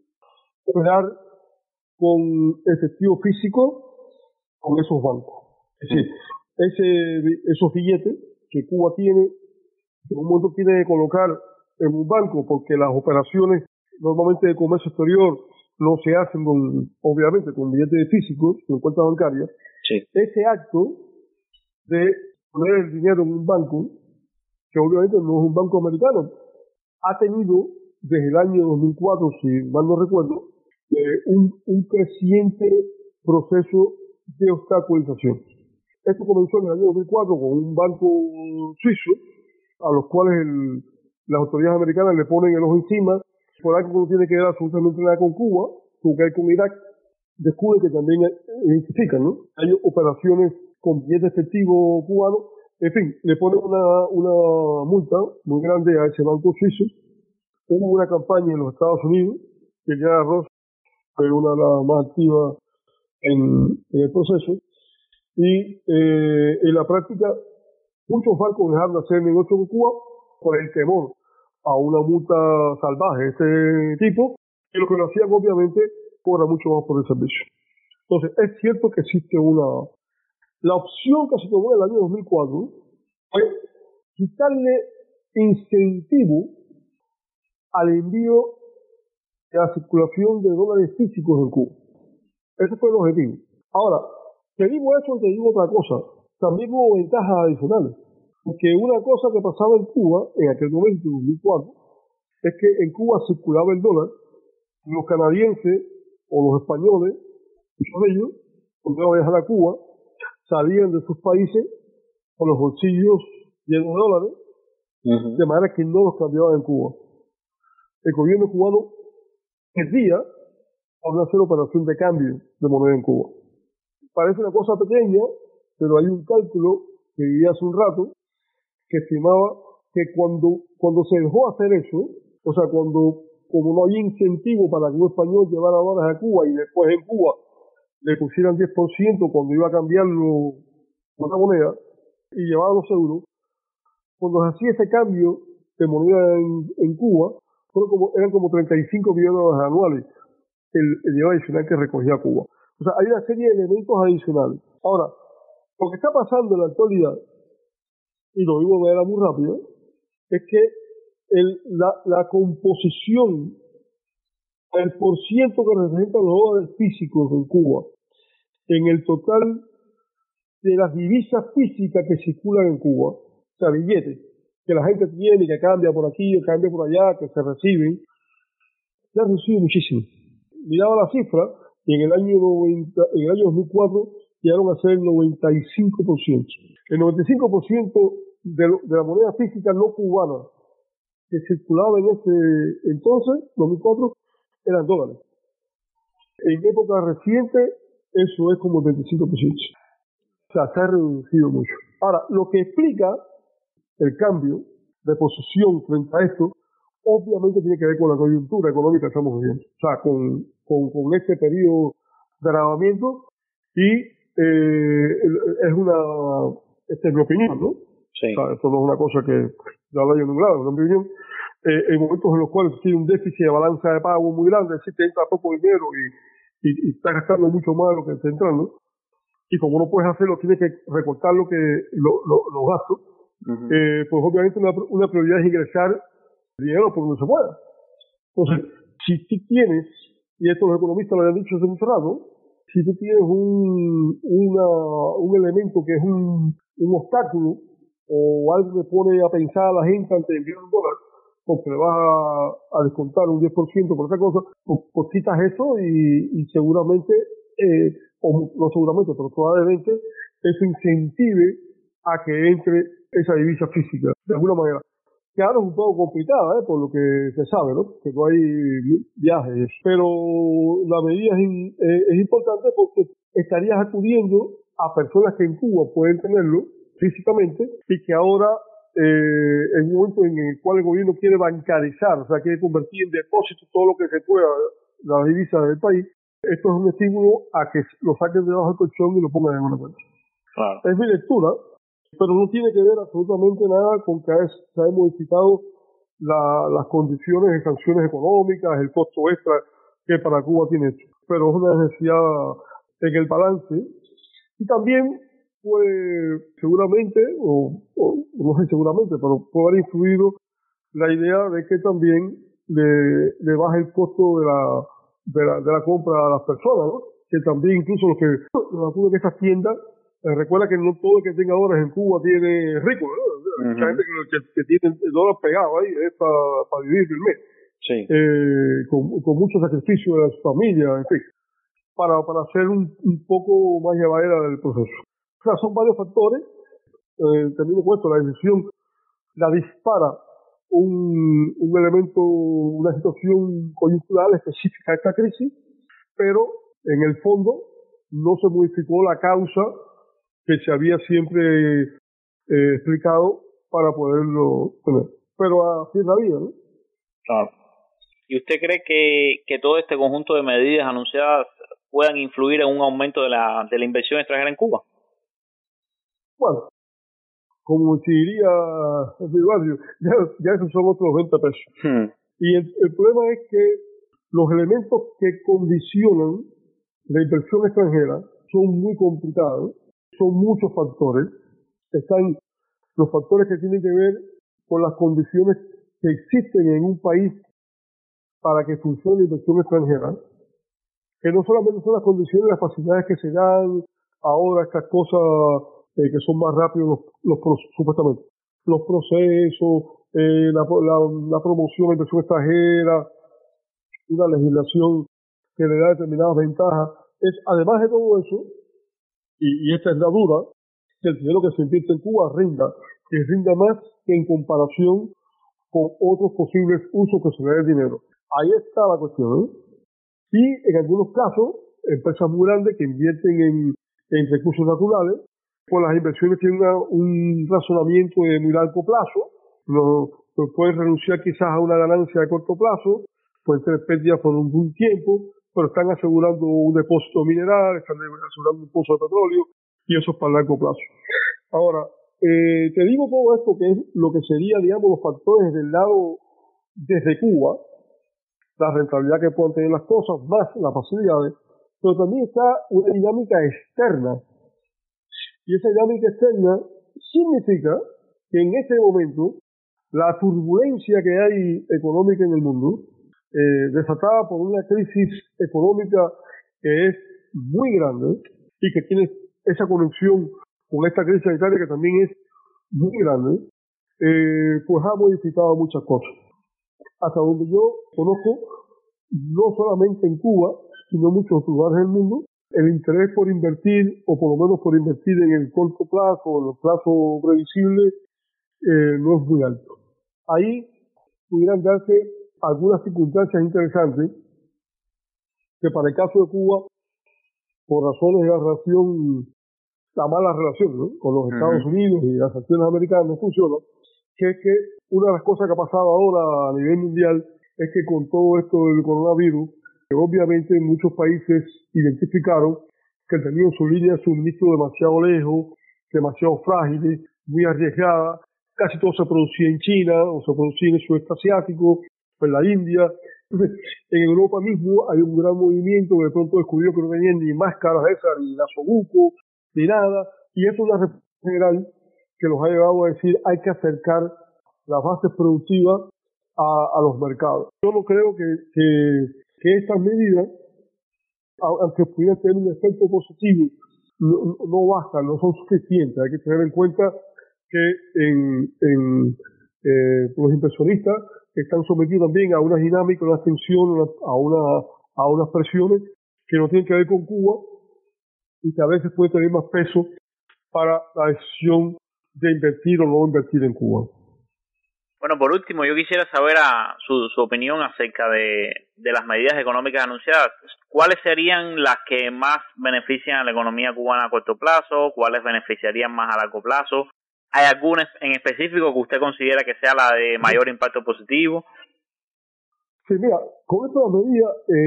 operar con efectivo físico con esos bancos. Es decir, ese, esos billetes que Cuba tiene, en un momento tiene que colocar en un banco porque las operaciones normalmente de comercio exterior no se hacen con, obviamente, con billetes físicos, con cuentas bancarias. Sí. Ese acto de poner el dinero en un banco, que obviamente no es un banco americano, ha tenido desde el año dos mil cuatro, si mal no recuerdo, eh, un, un creciente proceso de obstaculización. Esto comenzó en el año dos mil cuatro con un banco suizo, a los cuales el, las autoridades americanas le ponen el ojo encima, por algo que no tiene que ver absolutamente nada con Cuba, con que hay con Irak, descubren que también identifican, ¿no? Hay operaciones con billete efectivo cubano, en fin, le ponen una, una multa muy grande a ese banco suizo. Hubo una campaña en los Estados Unidos, que ya Ross fue una de las más activas en, en el proceso, y eh, en la práctica muchos bancos dejaron de hacer negocio con Cuba por el temor a una multa salvaje de ese tipo, y los que lo hacían obviamente cobran mucho más por el servicio. Entonces, es cierto que existe una... La opción que se tomó en el año dos mil cuatro fue quitarle incentivo al envío de la circulación de dólares físicos en Cuba. Ese fue el objetivo. Ahora, te digo eso y te digo otra cosa. También hubo ventajas adicionales. Porque una cosa que pasaba en Cuba, en aquel momento, en dos mil cuatro, es que en Cuba circulaba el dólar, y los canadienses o los españoles, muchos de ellos, cuando iban a viajar a Cuba, salían de sus países con los bolsillos llenos de dólares, uh-huh. de manera que no los cambiaban en Cuba. El gobierno cubano perdía por hacer operación de cambio de moneda en Cuba. Parece una cosa pequeña, pero hay un cálculo que vi hace un rato que estimaba que cuando, cuando se dejó hacer eso, o sea, cuando como no había incentivo para que un español llevara dólares a Cuba y después en Cuba le pusieran diez por ciento cuando iba a cambiarlo por una moneda y llevaba los euros, cuando se hacía ese cambio de moneda en, en Cuba, fueron como, eran como treinta y cinco millones de dólares anuales el, el dinero adicional que recogía Cuba. O sea, hay una serie de elementos adicionales. Ahora, lo que está pasando en la actualidad, y lo digo de manera muy rápida, es que el, la, la composición, el porciento que representan los dólares físicos en Cuba, en el total de las divisas físicas que circulan en Cuba, o sea, billetes, que la gente tiene, que cambia por aquí, que cambia por allá, que se reciben, se ha reducido muchísimo. Miraba la cifra, y en el año noventa, en el año dos mil cuatro llegaron a ser el noventa y cinco por ciento. El noventa y cinco por ciento de, lo, de la moneda física no cubana que circulaba en ese entonces, dos mil cuatro, eran dólares. En época reciente, eso es como el veinticinco por ciento. O sea, se ha reducido mucho. Ahora, lo que explica el cambio de posición frente a esto, obviamente tiene que ver con la coyuntura económica que estamos viviendo. O sea, con, con, con este periodo de agravamiento y eh, es una, esta es mi opinión, ¿no? Sí. O sea, esto no es una cosa que yo hablo yo en un grado, es mi opinión. Eh, en momentos en los cuales tiene un déficit de balanza de pago muy grande, es decir, te entra poco dinero y, y, y está gastando mucho más de lo que está entrando, y como no puedes hacerlo, tienes que recortar lo que lo, lo, los gastos, uh-huh. eh, pues obviamente una, una prioridad es ingresar dinero por donde se pueda. Entonces, si tú tienes, y esto los economistas lo han dicho hace mucho rato, si tú tienes un, una, un elemento que es un, un obstáculo o algo que pone a pensar a la gente ante enviar un dólar, porque le vas a, a descontar un diez por ciento por esa cosa, pues, pues quitas eso y, y seguramente, eh, o no seguramente, pero probablemente, eso incentive a que entre esa divisa física, de alguna manera. Que ahora es un poco complicada, ¿eh? Por lo que se sabe, ¿no? Que no hay viajes. Pero la medida es, in, eh, es importante porque estarías acudiendo a personas que en Cuba pueden tenerlo físicamente y que ahora, eh, en un momento en el cual el gobierno quiere bancarizar, o sea, quiere convertir en depósito todo lo que se pueda la divisa del país, esto es un estímulo a que lo saquen debajo del colchón y lo pongan en una cuenta. Claro. Es mi lectura, pero no tiene que ver absolutamente nada con que se hayan modificado la, las condiciones de sanciones económicas, el costo extra que para Cuba tiene esto. Pero es una necesidad en el balance. Y también, pues, seguramente, o, o no sé seguramente, pero puede haber influido la idea de que también le, le baje el costo de la, de la, de la compra a las personas, ¿no? Que también incluso los que, los que estas tiendas, Eh, recuerda que no todo el que tenga dólares en Cuba tiene rico, ¿no? Uh-huh. Mucha gente que, que, que tiene el dólar pegado ahí es para pa vivir el mes. Sí. Eh, con, con mucho sacrificio de su familia, en fin, para, para hacer un, un poco más llevadera del proceso. O sea, son varios factores. Eh, también he puesto la decisión, la dispara un, un elemento, una situación coyuntural específica de esta crisis, pero en el fondo no se modificó la causa que se había siempre eh, explicado para poderlo tener. Pero así es la vida, ¿no? Claro. ¿Y usted cree que, que todo este conjunto de medidas anunciadas puedan influir en un aumento de la, de la inversión extranjera en Cuba? Bueno, como se diría en mi barrio, ya, ya esos son otros veinte pesos. Hmm. Y el, el problema es que los elementos que condicionan la inversión extranjera son muy complicados, son muchos factores. Están los factores que tienen que ver con las condiciones que existen en un país para que funcione la inversión extranjera, que no solamente son las condiciones, las facilidades que se dan ahora, estas cosas eh, que son más rápidos, los, los supuestamente, los procesos, eh, la, la, la promoción de inversión extranjera, una legislación que le da determinadas ventajas. Es, además de todo eso, y, y esta es la duda, que el dinero que se invierte en Cuba rinda, que rinda más que en comparación con otros posibles usos que se le dé el dinero. Ahí está la cuestión, ¿eh? Y en algunos casos, empresas muy grandes que invierten en, en recursos naturales, pues las inversiones tienen una, un razonamiento de muy largo plazo, no, no pueden renunciar quizás a una ganancia de corto plazo, pueden tener pérdidas por un buen tiempo, pero están asegurando un depósito mineral, están asegurando un pozo de petróleo, y eso es para largo plazo. Ahora, eh, te digo todo esto que es lo que sería, digamos, los factores del lado desde Cuba, la rentabilidad que puedan tener las cosas, más las facilidades, pero también está una dinámica externa. Y esa dinámica externa significa que en este momento la turbulencia que hay económica en el mundo, eh, desatada por una crisis económica que es muy grande y que tiene esa conexión con esta crisis sanitaria que también es muy grande, eh, pues ha modificado muchas cosas. Hasta donde yo conozco, no solamente en Cuba, sino en muchos lugares del mundo, el interés por invertir, o por lo menos por invertir en el corto plazo, o en el plazo previsible, eh, no es muy alto. Ahí pudieran darse algunas circunstancias interesantes que para el caso de Cuba, por razones de la relación, la mala relación, ¿no?, con los Estados Unidos y las acciones americanas no funciona, que es que una de las cosas que ha pasado ahora a nivel mundial es que con todo esto del coronavirus, que obviamente muchos países identificaron que tenían su línea de suministro demasiado lejos, demasiado frágiles, muy arriesgadas. Casi todo se producía en China o se producía en el sudeste asiático, en la India. Entonces, en Europa mismo hay un gran movimiento que de pronto descubrió que no tenían ni máscaras esas, ni gasoducos, ni nada. Y eso es una reflexión general que los ha llevado a decir hay que acercar las bases productivas a, a los mercados. Yo no creo que, que, que estas medidas, aunque pudieran tener un efecto positivo, no, no bastan, no son suficientes. Hay que tener en cuenta que en, en eh, los inversionistas están sometidos también a una dinámica, una tensión, a, una, a unas presiones que no tienen que ver con Cuba y que a veces puede tener más peso para la decisión de invertir o no invertir en Cuba. Bueno, por último, yo quisiera saber a su, su opinión acerca de, de las medidas económicas anunciadas. ¿Cuáles serían las que más benefician a la economía cubana a corto plazo? ¿Cuáles beneficiarían más a largo plazo? ¿Hay alguna en específico que usted considera que sea la de mayor impacto positivo? Sí, mira, con esta medida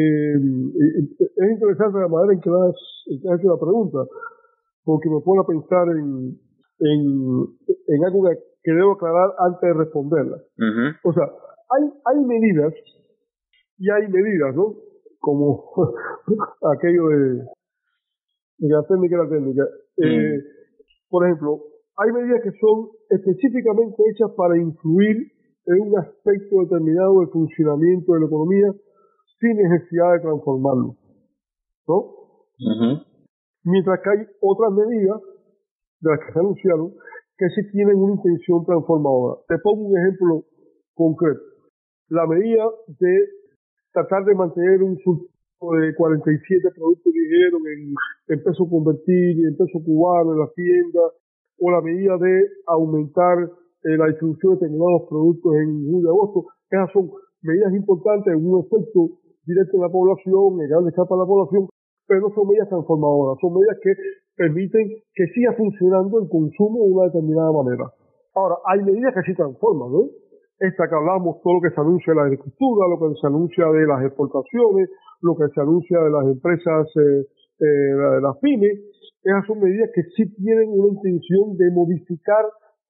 eh, es interesante la manera en que has, en que has hecho la pregunta, porque me pone a pensar en, en, en algo que, que debo aclarar antes de responderla. Uh-huh. O sea, hay, hay medidas, y hay medidas, ¿no? Como aquello de, de la técnica y la técnica. Uh-huh. Eh, por ejemplo, hay medidas que son específicamente hechas para influir en un aspecto determinado del funcionamiento de la economía sin necesidad de transformarlo, ¿no? Uh-huh. Mientras que hay otras medidas de las que se anunciaron que sí tienen una intención transformadora. Te pongo un ejemplo concreto. La medida de tratar de mantener un surtido de cuarenta y siete productos ligeros en, en peso convertido y en peso cubano en las tiendas, o la medida de aumentar eh, la distribución de determinados productos en julio y agosto. Esas son medidas importantes, en un efecto directo en la población, en gran escala para la población, pero no son medidas transformadoras, son medidas que permiten que siga funcionando el consumo de una determinada manera. Ahora, hay medidas que sí transforman, ¿no? Esta que hablamos, todo lo que se anuncia de la agricultura, lo que se anuncia de las exportaciones, lo que se anuncia de las empresas, eh, eh, de las pymes, esas son medidas que sí tienen una intención de modificar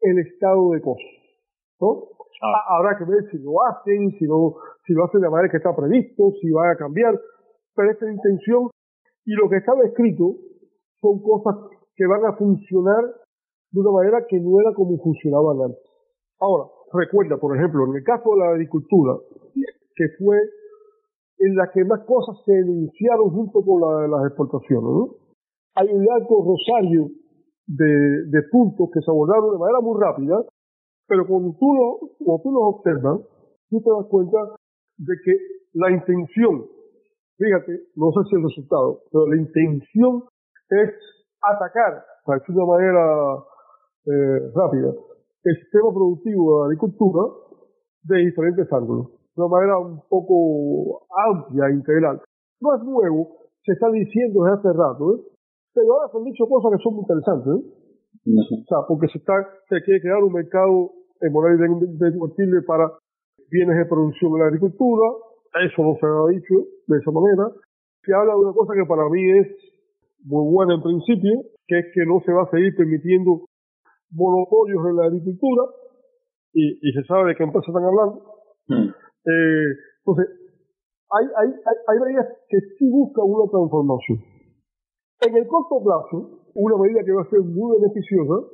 el estado de cosas, ¿no? Ah. Habrá que ver si lo hacen, si, no, si lo hacen de manera que está previsto, si va a cambiar, pero esa es la intención, y lo que estaba escrito son cosas que van a funcionar de una manera que no era como funcionaban antes. Ahora, recuerda, por ejemplo, en el caso de la agricultura, que fue en la que más cosas se denunciaron junto con la de las exportaciones, ¿no? Hay un largo rosario de, de puntos que se abordaron de manera muy rápida, pero cuando tú, lo, cuando tú los observas, tú te das cuenta de que la intención, fíjate, no sé si el resultado, pero la intención es atacar, para decirlo de manera eh, rápida, el sistema productivo de la agricultura de diferentes ángulos, de una manera un poco amplia, integral. No es nuevo, se está diciendo desde hace rato, ¿eh? Pero ahora se han dicho cosas que son muy interesantes, ¿eh? Uh-huh. O sea, porque se está, se quiere crear un mercado en moneda invertible para bienes de producción en la agricultura. Eso no se ha dicho de esa manera. Se habla de una cosa que para mí es muy buena en principio, que es que no se va a seguir permitiendo monopolios en la agricultura, y, y se sabe de qué empresa están hablando. Uh-huh. Eh, entonces, hay, hay, hay, hay medidas que sí buscan una transformación. En el corto plazo, una medida que va a ser muy beneficiosa,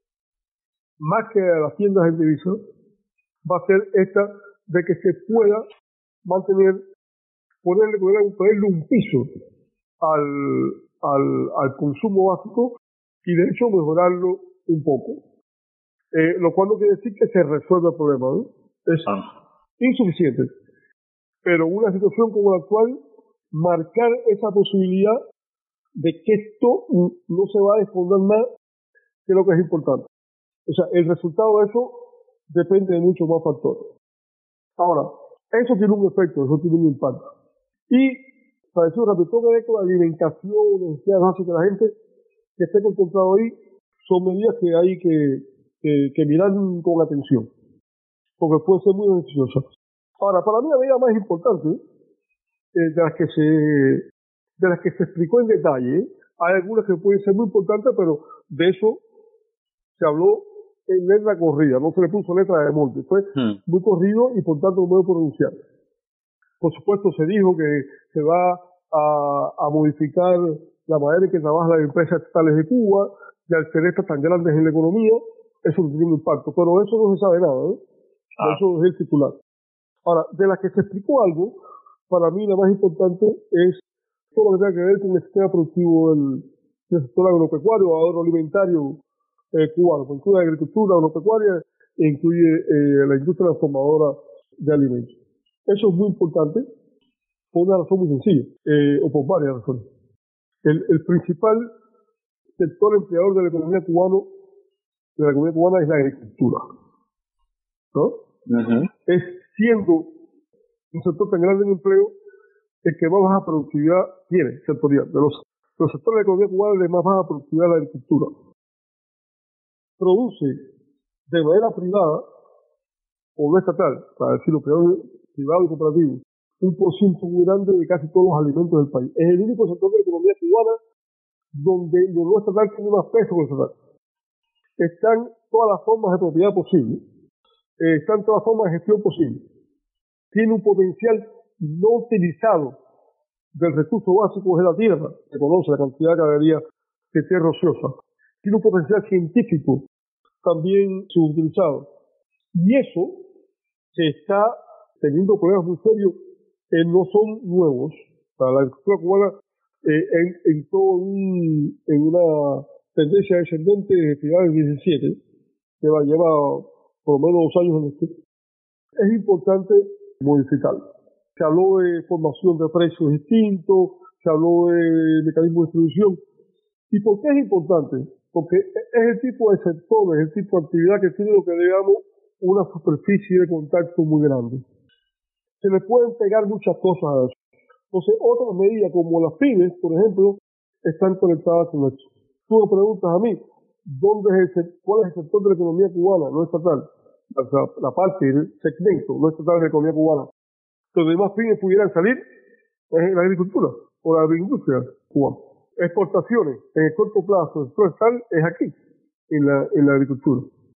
más que a las tiendas en divisas, va a ser esta de que se pueda mantener, ponerle, ponerle un piso al, al, al consumo básico y de hecho mejorarlo un poco. Eh, lo cual no quiere decir que se resuelva el problema, ¿no? Es ah. insuficiente. Pero una situación como la actual, marcar esa posibilidad de que esto no se va a desfondar más que lo que es importante. O sea, el resultado de eso depende de muchos más factores. Ahora, eso tiene un efecto, eso tiene un impacto. Y, para decir rápido, todo que ver con la alimentación, necesidades básicas de la gente que esté contemplado ahí, son medidas que hay que, que, que mirar con atención, porque puede ser muy beneficiosa. Ahora, para mí la medida más importante, eh, de las que se de las que se explicó en detalle, hay algunas que pueden ser muy importantes, pero de eso se habló en letra corrida, no se le puso letra de monte, fue hmm. muy corrido y por tanto no puedo pronunciar. Por supuesto se dijo que se va a, a modificar la manera en que trabajan las empresas estatales de Cuba, y al ser estas tan grandes en la economía, eso no tiene un impacto, pero de eso no se sabe nada, ¿eh? Ah. Eso es el titular. Ahora, de las que se explicó algo, para mí la más importante es todo lo que tenga que ver con el sistema productivo del, del sector agropecuario, agroalimentario eh, cubano, que incluye agricultura, agropecuaria e incluye eh, la industria transformadora de alimentos. Eso es muy importante por una razón muy sencilla, eh, o por varias razones. El, el principal sector empleador de la economía cubana, de la economía cubana es la agricultura, ¿no? Uh-huh. Es siendo un sector tan grande en empleo el que más baja productividad tiene, sectorial. De los, los sectores de la economía cubana de más baja productividad la agricultura. Produce de manera privada, o no estatal, para decirlo privado, privado y cooperativo, un porcentaje muy grande de casi todos los alimentos del país. Es el único sector de la economía cubana donde lo no estatal tiene más peso que el estatal. Están todas las formas de propiedad posibles, eh, están todas las formas de gestión posibles. Tiene un potencial no utilizado del recurso básico de la tierra, se conoce la cantidad que habría de tierra ociosa. Tiene un potencial científico también subutilizado. Y eso se está teniendo problemas muy serios, eh, no son nuevos. Para la agricultura cubana, eh, en, en, todo un, en una tendencia descendente de finales del diecisiete, que va a llevar por lo menos dos años en esto, es importante modificarlo. Se habló de formación de precios distintos, se habló de mecanismos de distribución. ¿Y por qué es importante? Porque es el tipo de sector, es el tipo de actividad que tiene lo que digamos una superficie de contacto muy grande. Se le pueden pegar muchas cosas a eso. Entonces, otras medidas como las pymes, por ejemplo, están conectadas con esto. Tú me preguntas a mí, ¿dónde es el, ¿cuál es el sector de la economía cubana no estatal? O sea, la parte, el segmento no estatal de la economía cubana. Los demás pymes pudieran salir en la agricultura o la agroindustria cubana. Exportaciones en el corto plazo, el sector estatal es aquí, en la, en la agricultura.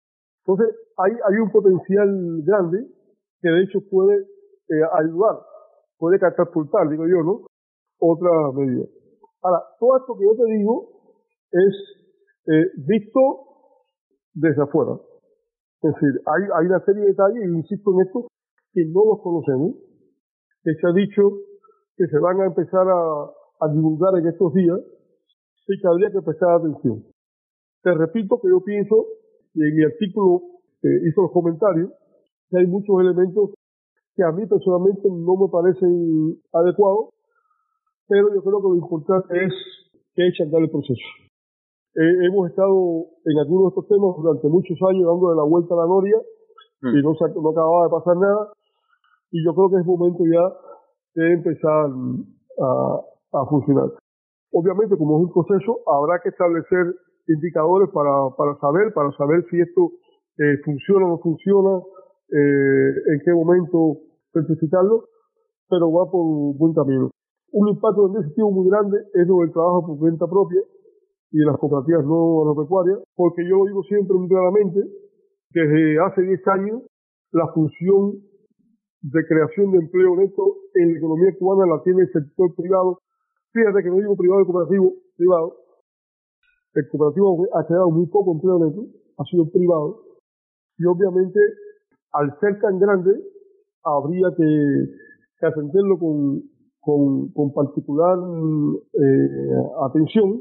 Entonces, hay, hay un potencial grande que de hecho puede eh, ayudar, puede catapultar, digo yo, ¿no? Otra medida. Ahora, todo esto que yo te digo es eh, visto desde afuera. Es decir, hay, hay una serie de detalles, y insisto en esto, que no los conocemos, que se ha dicho que se van a empezar a, a divulgar en estos días y que habría que prestar atención. Te repito que yo pienso, y en mi artículo eh, hizo los comentarios, que hay muchos elementos que a mí personalmente no me parecen adecuados, pero yo creo que lo importante es que echen a andar el proceso. Eh, hemos estado en algunos de estos temas durante muchos años dándole la vuelta a la noria mm. y no, se, no acababa de pasar nada, y yo creo que es momento ya de empezar a, a funcionar. Obviamente, como es un proceso, habrá que establecer indicadores para, para saber, para saber si esto eh, funciona o no funciona, eh, en qué momento certificarlo, pero va por buen camino. Un impacto en ese sentido muy grande es lo del trabajo por cuenta propia y de las cooperativas no agropecuarias, porque yo lo digo siempre muy claramente, desde hace diez años la función de creación de empleo neto en la economía cubana la tiene el sector privado. Fíjate que no digo privado y cooperativo, privado. El cooperativo ha creado muy poco empleo neto, ha sido privado, y obviamente al ser tan grande habría que, que atenderlo con, con, con particular eh, atención,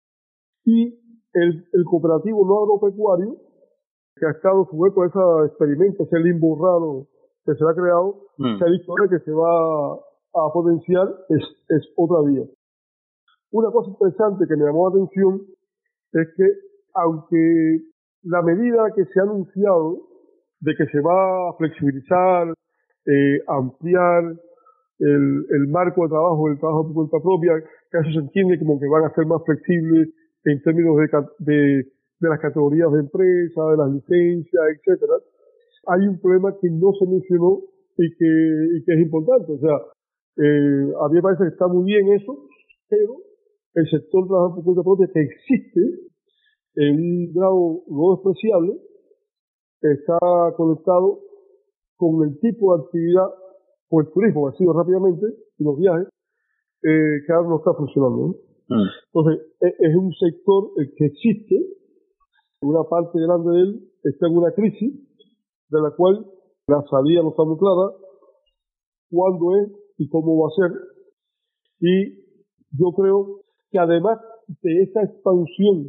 y el, el cooperativo no agropecuario, que ha estado sujeto a ese experimento, ese limbo raro que se ha creado, mm. se ha dicho ahora que se va a potenciar, es, es otra vía. Una cosa interesante que me llamó la atención es que, aunque la medida que se ha anunciado de que se va a flexibilizar, eh, ampliar el, el marco de trabajo, el trabajo por cuenta propia, que eso se entiende como que van a ser más flexibles en términos de, de, de las categorías de empresa, de las licencias, etcétera, hay un problema que no se mencionó y que, y que es importante. O sea, eh, a mí me parece que está muy bien eso, pero el sector de trabajo por cuenta propia, que existe en un grado no despreciable, está conectado con el tipo de actividad o el turismo, que ha sido rápidamente, y los viajes, eh, que ahora no está funcionando, ¿no? Mm. Entonces, es, es un sector que existe, una parte grande de él está en una crisis, de la cual la salida no está muy clara, cuándo es y cómo va a ser, y yo creo que además de esa expansión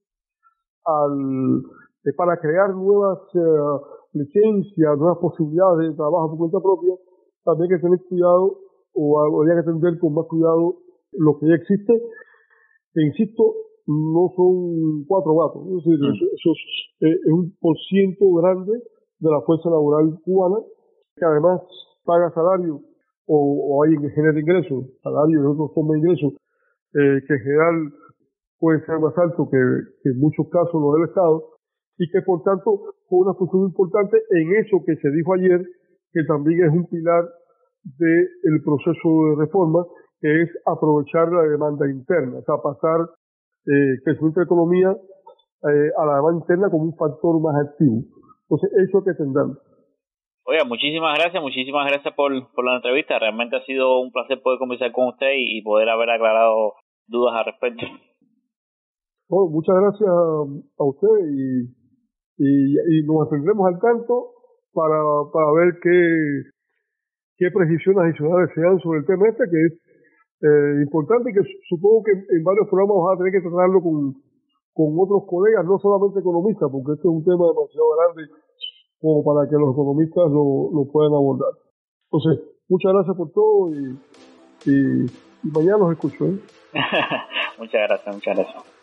al, eh, para crear nuevas eh, licencias, nuevas posibilidades de trabajo por cuenta propia, también hay que tener cuidado, o habría que atender con más cuidado lo que ya existe, que insisto, no son cuatro gatos, es decir, mm. eso, eso es, eh, es un por ciento grande de la fuerza laboral cubana, que además paga salario o, o hay que genera ingresos, salario y otros formas de ingresos, eh, que en general puede ser más alto que, que en muchos casos lo del Estado, y que por tanto fue una función importante en eso que se dijo ayer, que también es un pilar del proceso de reforma, que es aprovechar la demanda interna, o sea, pasar eh, crecimiento de economía eh, a la demanda interna como un factor más activo. Entonces, eso hay que entenderlo. Oiga, muchísimas gracias, muchísimas gracias por, por la entrevista. Realmente ha sido un placer poder conversar con usted y, y poder haber aclarado dudas al respecto. Bueno, muchas gracias a usted y, y, y nos mantendremos al tanto para, para ver qué, qué precisiones adicionales se dan sobre el tema este, que es eh, importante y que supongo que en varios programas vas a tener que tratarlo con, con otros colegas, no solamente economistas, porque este es un tema demasiado grande como para que los economistas lo, lo puedan abordar. Entonces, muchas gracias por todo y, y, y mañana los escucho, ¿eh? Muchas gracias, muchas gracias.